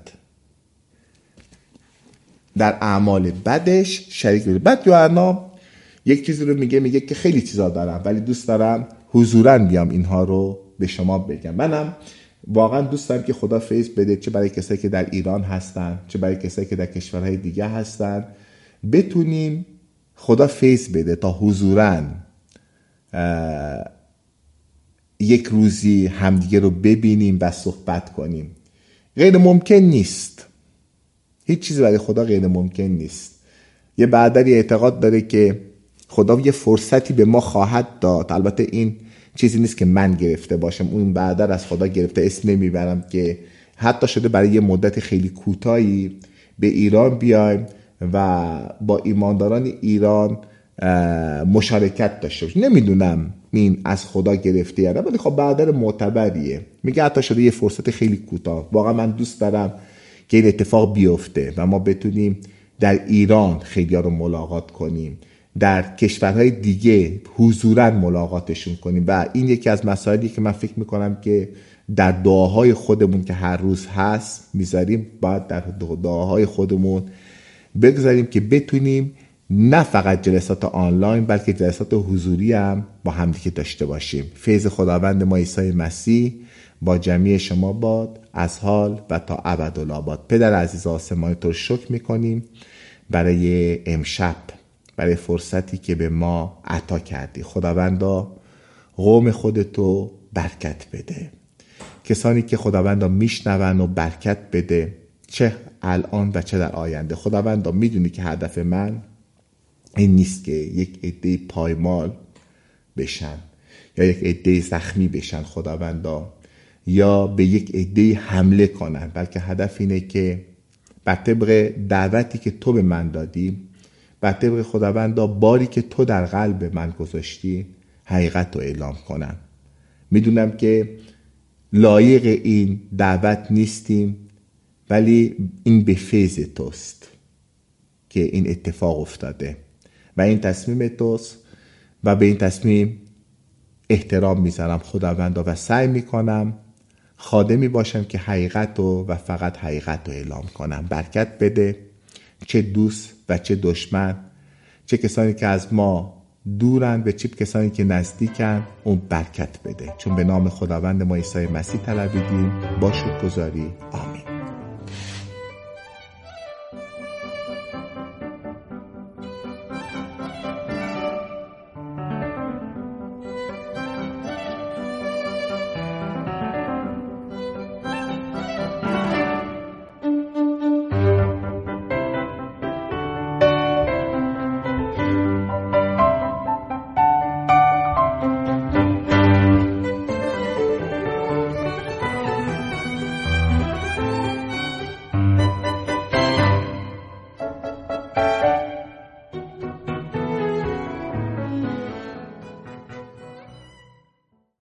در اعمال بدش شریک می شود. بعد یوحنا یک چیزی رو میگه که خیلی چیزا دارم ولی دوست دارم حضوراً بیام اینها رو به شما بگم. منم واقعا دوست دارم که خدا فیض بده، چه برای کسایی که در ایران هستن، چه برای کسایی که در کشورهای دیگه هستن، بتونیم خدا فیض بده تا حضوراً یک روزی همدیگه رو ببینیم و صحبت کنیم. غیر ممکن نیست. هیچ چیزی برای خدا غیر ممکن نیست. یه برادری اعتقاد داره که خدا یه فرصتی به ما خواهد داد. البته این چیزی نیست که من گرفته باشم، اون برادر از خدا گرفته، اسم نمیبرم، که حتی شده برای یه مدت خیلی کوتاهی به ایران بیایم و با ایمانداران ایران مشارکت داشته باشیم. نمیدونم این از خدا گرفته یا نه، ولی خب برادر معتبریه. میگه حتی شده یه فرصت خیلی کوتاه. واقعا من دوست دارم که این اتفاق بیفته و ما بتونیم در ایران خیلی‌ها رو ملاقات کنیم، در کشورهای دیگه حضوراً ملاقاتشون کنیم. و این یکی از مسائلی که من فکر میکنم که در دعاهای خودمون که هر روز هست میذاریم، باید در دعاهای خودمون بگذاریم که بتونیم نه فقط جلسات آنلاین بلکه جلسات حضوری هم با همدیگه داشته باشیم. فیض خداوند ما عیسی مسیح با جمعی شما باد از حال و تا ابدالآباد. پدر عزیز آسمانی، تو رو شکر میکنیم برای امشب، برای فرصتی که به ما عطا کردی. خداوندا قوم خودتو برکت بده. کسانی که خداوندا میشنون و برکت بده، چه الان و چه در آینده. خداوندا میدونی که هدف من این نیست که یک عده پایمال بشن یا یک عده زخمی بشن خداوندا، یا به یک عده حمله کنن، بلکه هدف اینه که بر طبق دعوتی که تو به من دادی، بر طبق خداوندا باری که تو در قلب من گذاشتی، حقیقت رو اعلام کنم. میدونم که لایق این دعوت نیستیم، ولی این به فیض توست که این اتفاق افتاده و این تصمیم توست و به این تصمیم احترام میذارم خداوندا و سعی میکنم خادمی باشم که حقیقت و فقط حقیقت رو اعلام کنم. برکت بده، چه دوست و چه دشمن، چه کسانی که از ما دورن و چه کسانی که نزدیکن، اون برکت بده. چون به نام خداوند ما عیسی مسیح طلبیدیم با شکرگزاری. آمین.